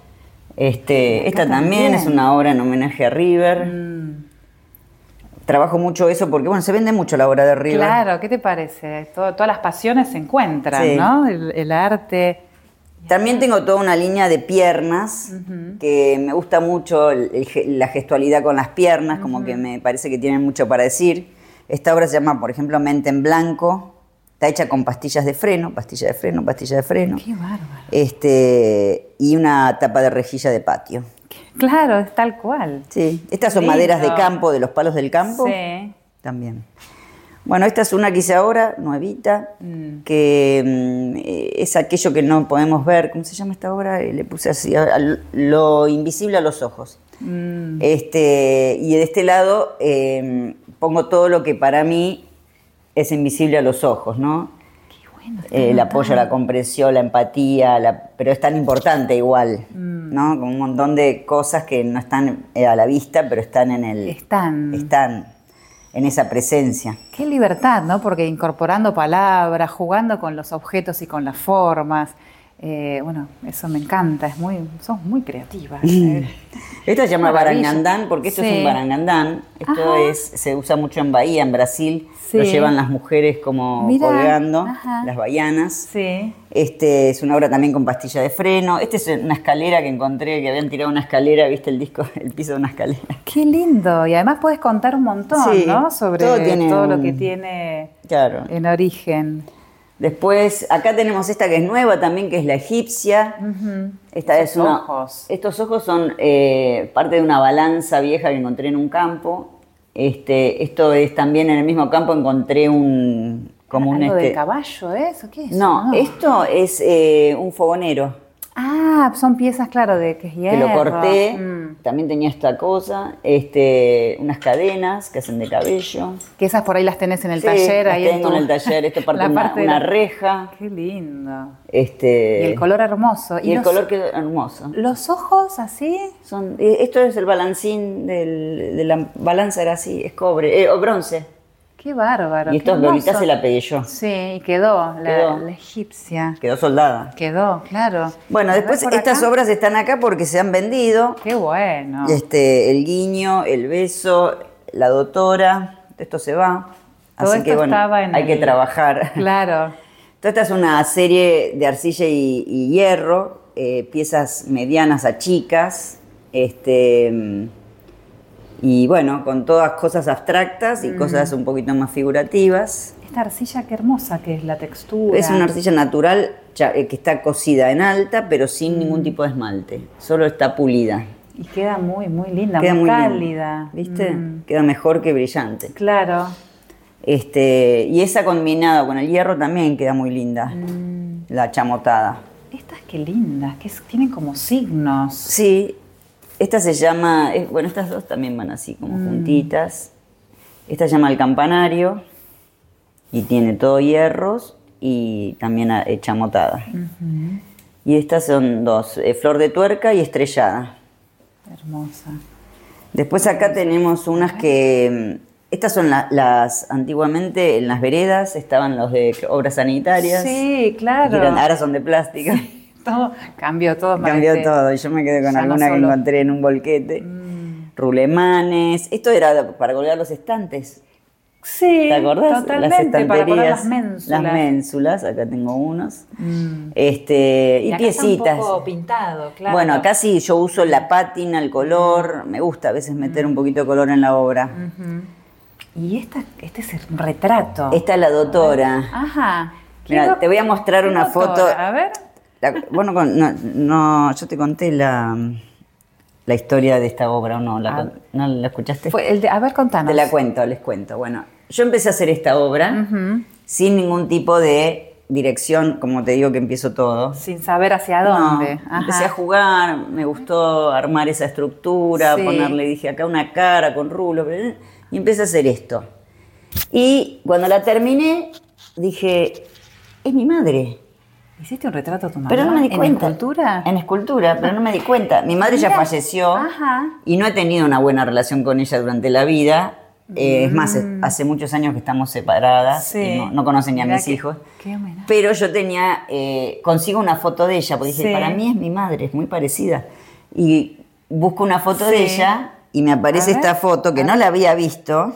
Este, esta Acá también, también. es una obra en homenaje a River. Mm, Trabajo mucho eso porque, bueno, se vende mucho la obra de River. claro, ¿qué te parece? Todo- todas las pasiones se encuentran, Sí. ¿no? El, el arte. También tengo toda una línea de piernas que me gusta mucho el- el ge- la gestualidad con las piernas, como que me parece que tienen mucho para decir. Esta obra se llama, por ejemplo, Mente en Blanco. Está hecha con pastillas de freno, pastilla de freno, pastilla de freno. Qué bárbaro. Este, y una tapa de rejilla de patio. Claro, es tal cual. Sí. Estas son Lindo. maderas de campo, de los palos del campo. Sí. También. Bueno, esta es una que hice ahora, nuevita, Mm. que mm, eh, es aquello que no podemos ver. ¿Cómo se llama esta obra? Eh, Le puse así, a- a lo invisible a los ojos. Mm, Este, y de este lado eh, pongo todo lo que para mí es invisible a los ojos, ¿no? qué bueno. está Eh, el anotado. apoyo, la comprensión, la empatía, la- pero es tan importante igual, Mm. ¿no? Con un montón de cosas que no están eh, a la vista, pero están en el... Están. Están en esa presencia. Qué libertad, ¿no? Porque incorporando palabras, jugando con los objetos y con las formas. eh, bueno, eso me encanta, es muy, sos muy creativa. eh. Esto se llama Maravilla. barangandán porque esto Sí. es un barangandán. Esto Ajá. es, se usa mucho en Bahía, en Brasil. Sí. Lo llevan las mujeres como Mirá. colgando, Ajá. las baianas. Sí. Este es una obra también con pastilla de freno. Este es una escalera que encontré, que habían tirado una escalera, ¿viste el disco? El piso de una escalera. Qué lindo. Y además puedes contar un montón, Sí, ¿no? Sobre todo todo, tiene lo un- que tiene Claro. en origen. Después, acá tenemos esta que es nueva también, que es la egipcia. Ujú. Esta Esos es una, ojos. Estos ojos son eh, parte de una balanza vieja que encontré en un campo. Este, esto es también en el mismo campo encontré un como un ¿Algo de este. caballo eso? ¿Qué es? No, esto es eh, un fogonero Ah, son piezas, claro, de que es que hierro. lo corté. Mm. También tenía esta cosa, este, unas cadenas que hacen de cabello. Que esas por ahí las tenés en el Sí, taller. las ahí tengo tu- en el taller. Esto parte la de una, parte de una la- reja. Qué lindo. Este, Y el color hermoso. Y el los- color quedó hermoso. Los ojos así. Son, eh, esto es el balancín del, de la balanza, era así, es cobre, eh, o bronce. Qué bárbaro. Y qué estos Lolita hermoso. se la pegué yo. Sí, y quedó, la, Quedó. la egipcia. Quedó soldada. Quedó, claro. Bueno, A ver después por estas acá. obras están acá porque se han vendido. Qué bueno. Este, el guiño, el beso, la doctora, esto se va. Todo Así esto que bueno, estaba en hay el- que trabajar. Claro. Toda esta es una serie de arcilla y, y hierro, eh, piezas medianas a chicas, este, y bueno, con todas cosas abstractas y Mm. cosas un poquito más figurativas. Esta arcilla, qué hermosa que es la textura. Es una arcilla natural cha- eh, que está cocida en alta, pero sin Mm. ningún tipo de esmalte, solo está pulida. Y queda muy, muy linda, Queda muy, muy linda, cálida. ¿viste? Mm. Queda mejor que brillante. Claro. Este, y esa combinada con el hierro también queda muy linda, Mm. la chamotada. Estas qué lindas, que es- tienen como signos. Sí, esta se llama, es- bueno, estas dos también van así como Mm. juntitas. Esta se llama el campanario y tiene todo hierros y también eh, chamotada. Y estas son dos, eh, flor de tuerca y estrellada. Hermosa. Después acá tenemos unas que, mm, estas son la- las, antiguamente en las veredas estaban los de obras sanitarias. Sí, que claro. eran- ahora son de plástica. Todo, cambió todo. Cambió Marete. todo y yo me quedé con Ya no alguna que solo- Mm. encontré en un bolquete. Rulemanes. Esto era para colgar los estantes. Sí, ¿Te acordás? totalmente, para poner las estanterías, ménsulas. Las ménsulas, acá tengo unos. Mm. Este, y, Y acá está un piecitas. poco pintado, claro. Bueno, acá sí yo uso la pátina, el color. Me gusta a veces meter un poquito de color en la obra. Y esta, este es un retrato. Esta es la doctora. Ajá. ¿Qué Mirá, doc- te voy a mostrar qué una doctora? foto. A ver. La- bueno, con- no, no, yo te conté la, la historia de esta obra, ¿o no? ¿La, Ah. con- ¿No la escuchaste? Fue el de, a ver, contanos. Te la cuento, les cuento. Bueno, yo empecé a hacer esta obra sin ningún tipo de dirección, como te digo que empiezo todo. Sin saber hacia No, dónde. Ajá. empecé a jugar, me gustó armar esa estructura, Sí. ponerle, dije acá una cara con rulos, y empecé a hacer esto. Y cuando la terminé, dije, es mi madre. ¿Hiciste un retrato a tu mamá? Pero no me di ¿En cuenta. escultura? En escultura, pero no me di cuenta. Mi madre ya Mirá. falleció Ajá. y no he tenido una buena relación con ella durante la vida. Eh, es más, es- hace muchos años que estamos separadas. Mm. Sí. Y no, no conocen ni a Mirá mis qué- hijos. qué homenaje. Pero yo tenía, eh, consigo una foto de ella, porque dije, Sí. para mí es mi madre, es muy parecida. Y busco una foto Sí. de ella y me aparece A ver, esta foto que a no ver. la había visto,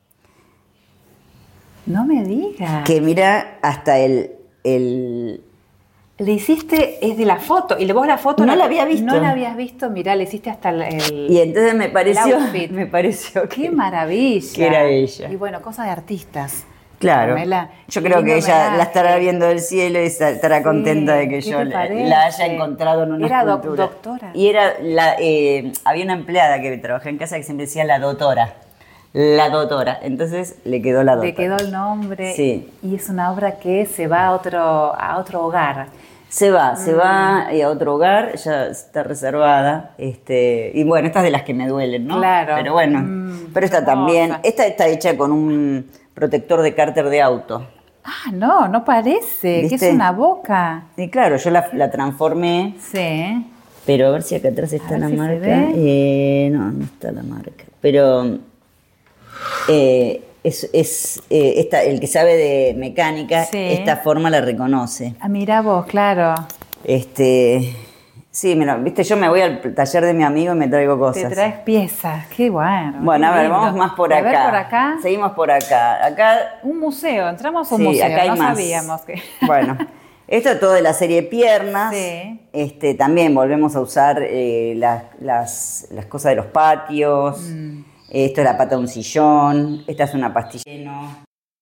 No me digas. que mira hasta el... el Le hiciste, es de la foto. Y vos la foto... No la había visto. No la habías visto, mirá, le hiciste hasta el... el- y entonces me pareció, outfit. me pareció ¡Qué que... maravilla! que era ella. Y bueno, cosa de artistas. Claro. Pamela, Yo qué creo que lindo ella homenaje. la estará viendo del cielo y esta- estará contenta de que ¿qué yo te la, parece? la haya encontrado en una Era doc- escultura. doctora. Y era la, eh, había una empleada que trabajaba en casa que siempre decía la doctora. La doctora. Entonces le quedó la doctora. Le quedó el nombre. Sí. Y es una obra que se va a otro, a otro hogar. Se va, Mm. se va eh, a otro hogar, ya está reservada. Este, y bueno, estas de las que me duelen, ¿no? Claro. Pero bueno, Mm, pero esta hermosa. también. Esta está hecha con un protector de cárter de auto. Ah, no, no parece. Que ¿Viste? es una boca. Y claro, yo la, la transformé. Sí. Pero a ver si acá atrás está ver la si se marca. ve. Eh, no, no está la marca. Pero eh, es, es eh, esta, el que sabe de mecánica, Sí. esta forma la reconoce. Ah, mira vos, claro. Este, sí, mira, viste, yo me voy al taller de mi amigo y me traigo cosas. Te traes piezas. Qué bueno. Bueno, qué a ver, lindo. vamos más por A acá. ver, por acá. Seguimos por acá. Acá, Un museo. Entramos a un sí, museo. acá hay no más. sabíamos que. Bueno, esto es todo de la serie Piernas. Sí. Este, también volvemos a usar eh, las, las, las cosas de los patios. Mm. Esto es la pata de un sillón. Esta es una pastilla.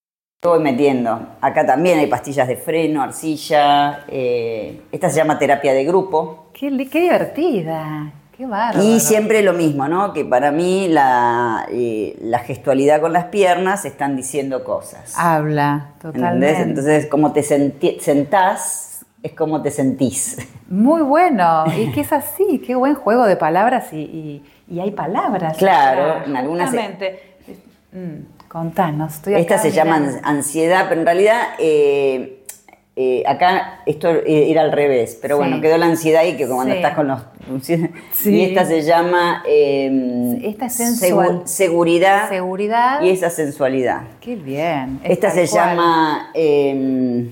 Voy metiendo. Acá también hay pastillas de freno, arcilla. Eh, esta se llama terapia de grupo. Qué, li- qué divertida, qué bárbaro. Y siempre lo mismo, ¿no? Que para mí la, eh, la gestualidad con las piernas están diciendo cosas. Habla, totalmente. ¿Entendés? Entonces, como te senti- sentás, es como te sentís. Muy bueno, y que es así, qué buen juego de palabras y, y, y hay palabras. Claro, acá, en algunas se- justamente. Mm, contanos, estoy Esta acá se llama mirando. ansiedad, pero en realidad eh, eh, acá esto eh, era al revés, pero Sí. bueno, quedó la ansiedad ahí que cuando Sí. estás con los... Sí. Y esta se llama eh, Esta es sensual. segu- seguridad, Seguridad. y esa sensualidad. Qué bien. es Esta tal se cual. llama, eh,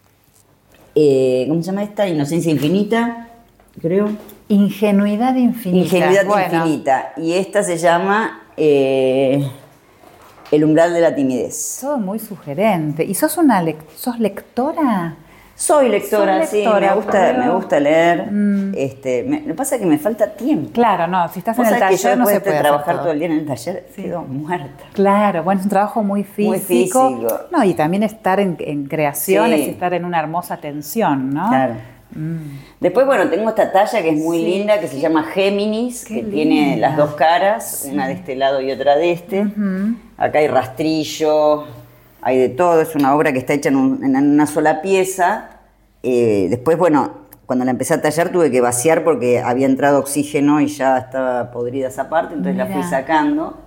eh, ¿cómo se llama esta? Inocencia infinita, creo. Ingenuidad infinita. Ingenuidad Bueno, infinita. Y esta se llama eh, el umbral de la timidez. Todo muy sugerente. ¿Y sos una lec- sos lectora? Soy lectora, Sos sí, lectora, me gusta, pero- me gusta leer. Mm. Este, me, lo que pasa es que me falta tiempo. Claro, no, si estás en Vos el sabés que yo taller no después se de puede hacer trabajar todo. todo el día en el taller, quedo muerta. Claro, bueno, es un trabajo muy físico. Muy físico. No, y también estar en, en creaciones Sí. y estar en una hermosa tensión, ¿no? Claro. Mm. Después, bueno, tengo esta talla que es muy Sí. linda, que se llama Géminis, Qué que tiene linda. las dos caras, una de este lado y otra de este. Ujú. Acá hay rastrillo, hay de todo, es una obra que está hecha en, un- en una sola pieza. Eh, después, bueno, cuando la empecé a tallar tuve que vaciar porque había entrado oxígeno y ya estaba podrida esa parte, entonces la fui Mira. sacando.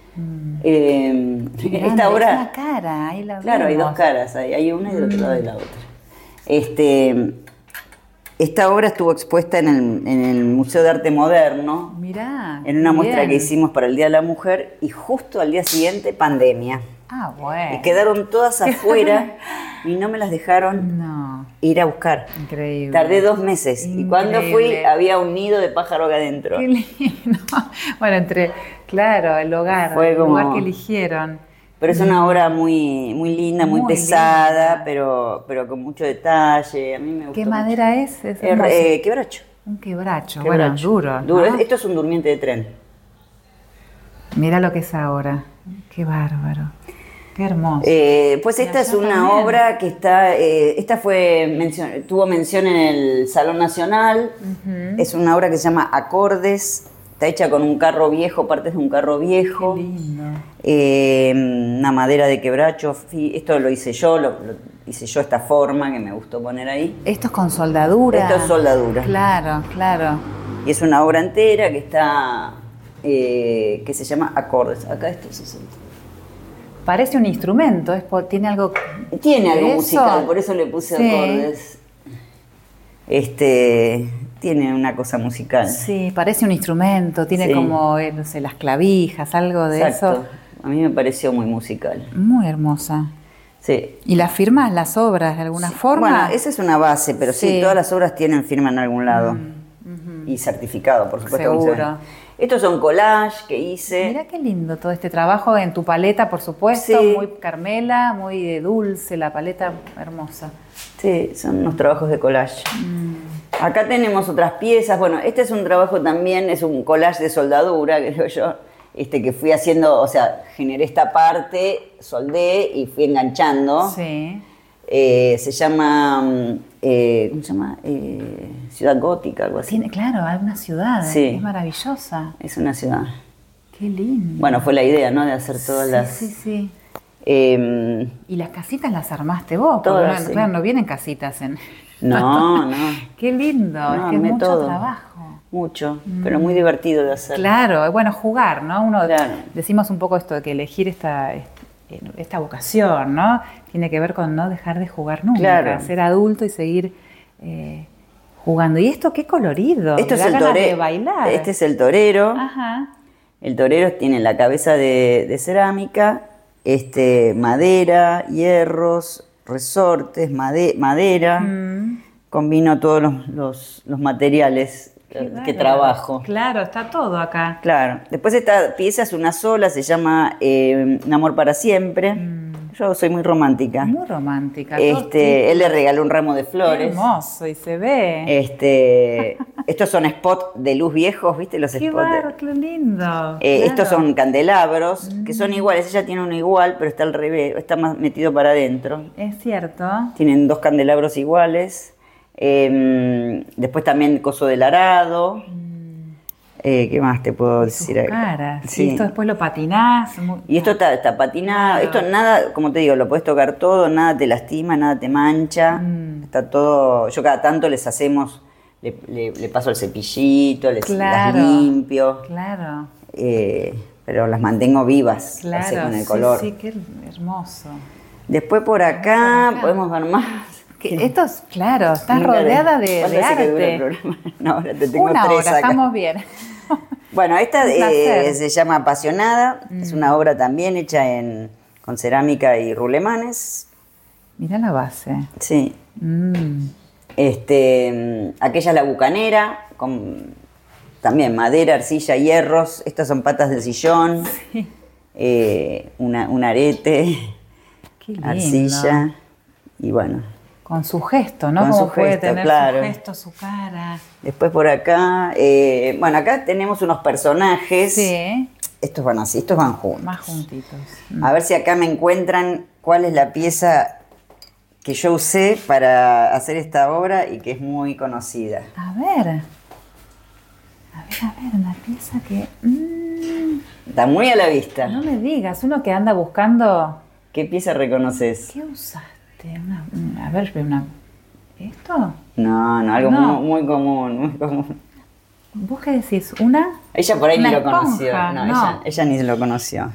Eh, Qué grande, esta es obra... una cara, ahí la Claro, hay vemos. dos caras, hay, hay una y del otro lado de la otra. Este, esta obra estuvo expuesta en el, en el Museo de Arte Moderno, Mirá. en una muestra bien. que hicimos para el Día de la Mujer, y justo al día siguiente, pandemia. Ah, bueno. Y quedaron todas afuera y no me las dejaron No, ir a buscar. increíble. Tardé dos meses. Y cuando fui, Increíble. había un nido de pájaro acá adentro. Qué lindo. Bueno, entre, claro, el hogar, Fue el como- lugar que eligieron. Pero es una obra muy, muy linda, muy, Muy pesada, linda. pero, pero con mucho detalle. A mí me gustó ¿Qué mucho. madera es? Es Eh, hermoso. eh, quebracho. Un quebracho, Quebracho. bueno, duro. Duro. ¿no? Esto es un durmiente de tren. Mira lo que es ahora. Qué bárbaro. Qué hermoso. Eh, pues Y esta es allá una también. obra que está, eh, esta fue mención- tuvo mención en el Salón Nacional. Es una obra que se llama Acordes. Está hecha con un carro viejo, partes de un carro viejo. Qué lindo. Eh, una madera de quebracho. Fi- Esto lo hice yo, lo, lo hice yo esta forma que me gustó poner ahí. Esto es con soldadura. Esto es soldadura. Claro, claro. Y es una obra entera que está, eh, que se llama Acordes. Acá esto se siente. Parece un instrumento, es po- tiene algo. Tiene algo ¿Eso? musical, por eso le puse Sí. acordes. Este, tiene una cosa musical. Sí, parece un instrumento, tiene Sí. como, eh, no sé, las clavijas, algo de Exacto. eso. A mí me pareció muy musical. Muy hermosa. Sí. ¿Y las firmas, las obras, de alguna forma? Bueno, esa es una base, pero sí, Sí. Mm, todas las obras tienen firma en algún lado. Y certificado, por supuesto. que se Seguro. ven. Estos son collages que hice. Mira qué lindo todo este trabajo en tu paleta, por supuesto, Sí. muy Carmela, muy de dulce, la paleta hermosa. Sí, son unos trabajos de collage. Acá tenemos otras piezas. Bueno, este es un trabajo también, es un collage de soldadura, creo yo, este, que fui haciendo, o sea, generé esta parte, soldé y fui enganchando. Sí. Eh, se llama, mm, eh, ¿cómo se llama? Eh, Ciudad Gótica, algo así. Tiene, claro, hay una ciudad, Sí. es maravillosa. Es una ciudad. Qué lindo. Bueno, fue la idea, ¿no? De hacer todas sí, las... sí, sí. eh, Y las casitas las armaste vos, porque Todas, no, sí. claro, no vienen casitas en... no, no. Qué lindo, No, es que es armé mucho todo. trabajo. Mucho, pero muy divertido de hacer. Claro, es bueno jugar, ¿no? Uno Claro. decimos un poco esto de que elegir esta, esta vocación, ¿no? Tiene que ver con no dejar de jugar nunca, Claro. ser adulto y seguir eh, jugando. ¿Y esto qué colorido? Esto Me es da el ganas torero. de bailar. Este es el torero. Ajá. El torero tiene la cabeza de, de cerámica, este, madera, hierros, resortes, made- madera. Mm. Combino todos los, los- los materiales Qué que, que bárbaro. trabajo. Claro, está todo acá. Claro. Después esta pieza es una sola, se llama eh, Un amor para siempre. Mm. yo soy muy romántica. Muy romántica. todo Este, él le regaló un ramo de Qué flores. hermoso, y se ve. Este, estos son spots de luz viejos, ¿viste? Los Qué spots. de- bar, qué lindo. Eh, claro. Estos son candelabros, que son iguales. Ella tiene uno igual, pero está al revés, está más metido para adentro. Es cierto. Tienen dos candelabros iguales. Eh, después también coso del arado. Eh, ¿Qué más te puedo Sus decir? caras. Sí. Y esto después lo patinás. muy- Y esto está, está patinado. Claro. Esto nada, como te digo, lo puedes tocar todo, nada te lastima, nada te mancha. Mm. Está todo. Yo cada tanto les hacemos, le, le- le paso el cepillito, les Claro. las limpio. Claro, eh, pero las mantengo vivas, así claro. con el sí, color. Sí, qué hermoso. Después por acá, Por acá. podemos ver más. Que esto es, claro, estás Nunca le- rodeada de, ¿Cuánto de hace que dura el arte. programa? No, ahora te tengo Una tres hora, acá. estamos bien. Bueno, esta Un eh, placer. se llama Apasionada, es una obra también hecha en, con cerámica y rulemanes. Mira la base. Sí. Mm. Este, mm, aquella es la bucanera, con también madera, arcilla, hierros. Estas son patas del sillón, Sí. eh, una, un arete, Qué lindo. arcilla y bueno. Con su gesto, ¿no? Con Como su puede gesto, tener claro. su gesto, su cara. Después por acá, eh, bueno, acá tenemos unos personajes. Sí, Estos van así, estos van juntos. más juntitos. Mm. A ver si acá me encuentran cuál es la pieza que yo usé para hacer esta obra y que es muy conocida. A ver. A ver, a ver, una pieza que... mm, Está muy a la vista. no me digas, uno que anda buscando... ¿Qué pieza reconoces? ¿Qué usaste? Una, una- a ver, una... ¿Esto? No, no, algo No. Muy, muy común, muy común. ¿Vos qué decís? ¿Una? Ella por ahí Una ni lo esponja, conoció. No, no. Ella, ella ni lo conoció.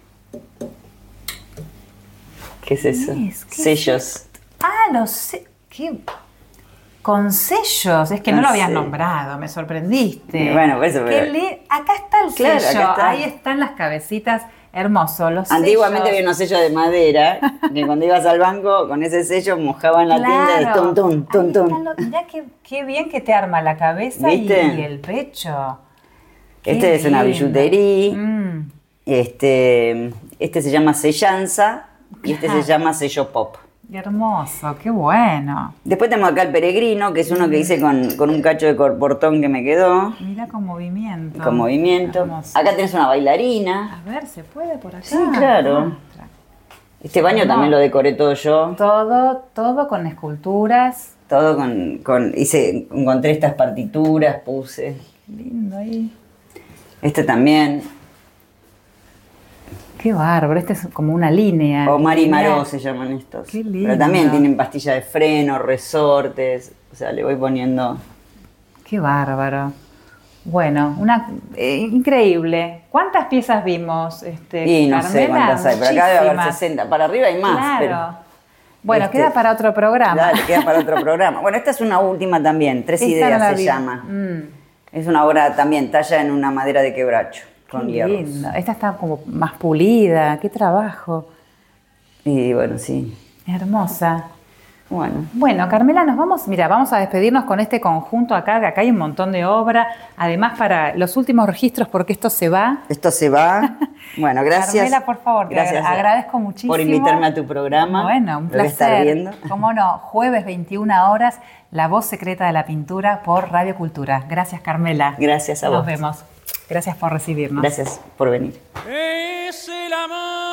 ¿Qué es eso? es? ¿Qué es Sellos. Ah, los... se- ¿Qué? Con sellos. Es que no Con lo habías sellos. nombrado, me sorprendiste. Eh, bueno, por eso, Qué pero- li- Acá está el Claro, sello, acá está. ahí están las cabecitas. Hermoso, los Antiguamente sellos. había unos sellos de madera que cuando ibas al banco con ese sello mojaban la tinta de tum tum, tum Ahí tum. están los- Mirá qué, qué bien que te arma la cabeza y, ¿Viste? y el pecho. Este Qué es una lindo. billutería. Mm. Este, este se llama sellanza y este se Ajá. llama sello pop. Qué hermoso, qué bueno. Después tenemos acá el peregrino, que es uno que hice con, con un cacho de corportón que me quedó, Mira con movimiento. con movimiento. Hermoso. Acá tenés una bailarina. A ver, ¿se puede por acá? Sí, claro. Muestra. Este baño No. también lo decoré todo yo. Todo, todo con esculturas. Todo con, con hice, encontré estas partituras, puse. Qué lindo ahí. Este también. Qué bárbaro, este es como una línea. O Mari Lineal. Maró se llaman estos. Qué lindo. Pero también tienen pastilla de freno, resortes. O sea, le voy poniendo. Qué bárbaro. Bueno, una eh, increíble. ¿Cuántas piezas vimos? Este, Y no sé Carmela? cuántas hay, pero acá debe haber Muchísimas. sesenta. Para arriba hay más. Claro. pero- Bueno, Este, queda para otro programa. Dale, queda para otro programa. Bueno, esta es una última también. Tres Esta ideas no la se vi. llama. Mm, Es una obra también talla en una madera de quebracho. Con qué hierros. lindo. Esta está como más pulida. Qué trabajo. Y bueno, sí. Hermosa. Bueno. Bueno, Carmela, nos vamos, mira, vamos a despedirnos con este conjunto acá, que acá hay un montón de obra, además para los últimos registros, porque esto se va. Esto se va. Bueno, gracias. Carmela, por favor, te Gracias agra- agradezco muchísimo. por invitarme a tu programa. Bueno, un Lo voy a estar placer. viendo. Cómo no, jueves veintiuna horas, La Voz Secreta de la Pintura por Radio Cultura. Gracias, Carmela. Gracias a Nos vos. vemos. Gracias por recibirnos. Gracias por venir. Es el amor.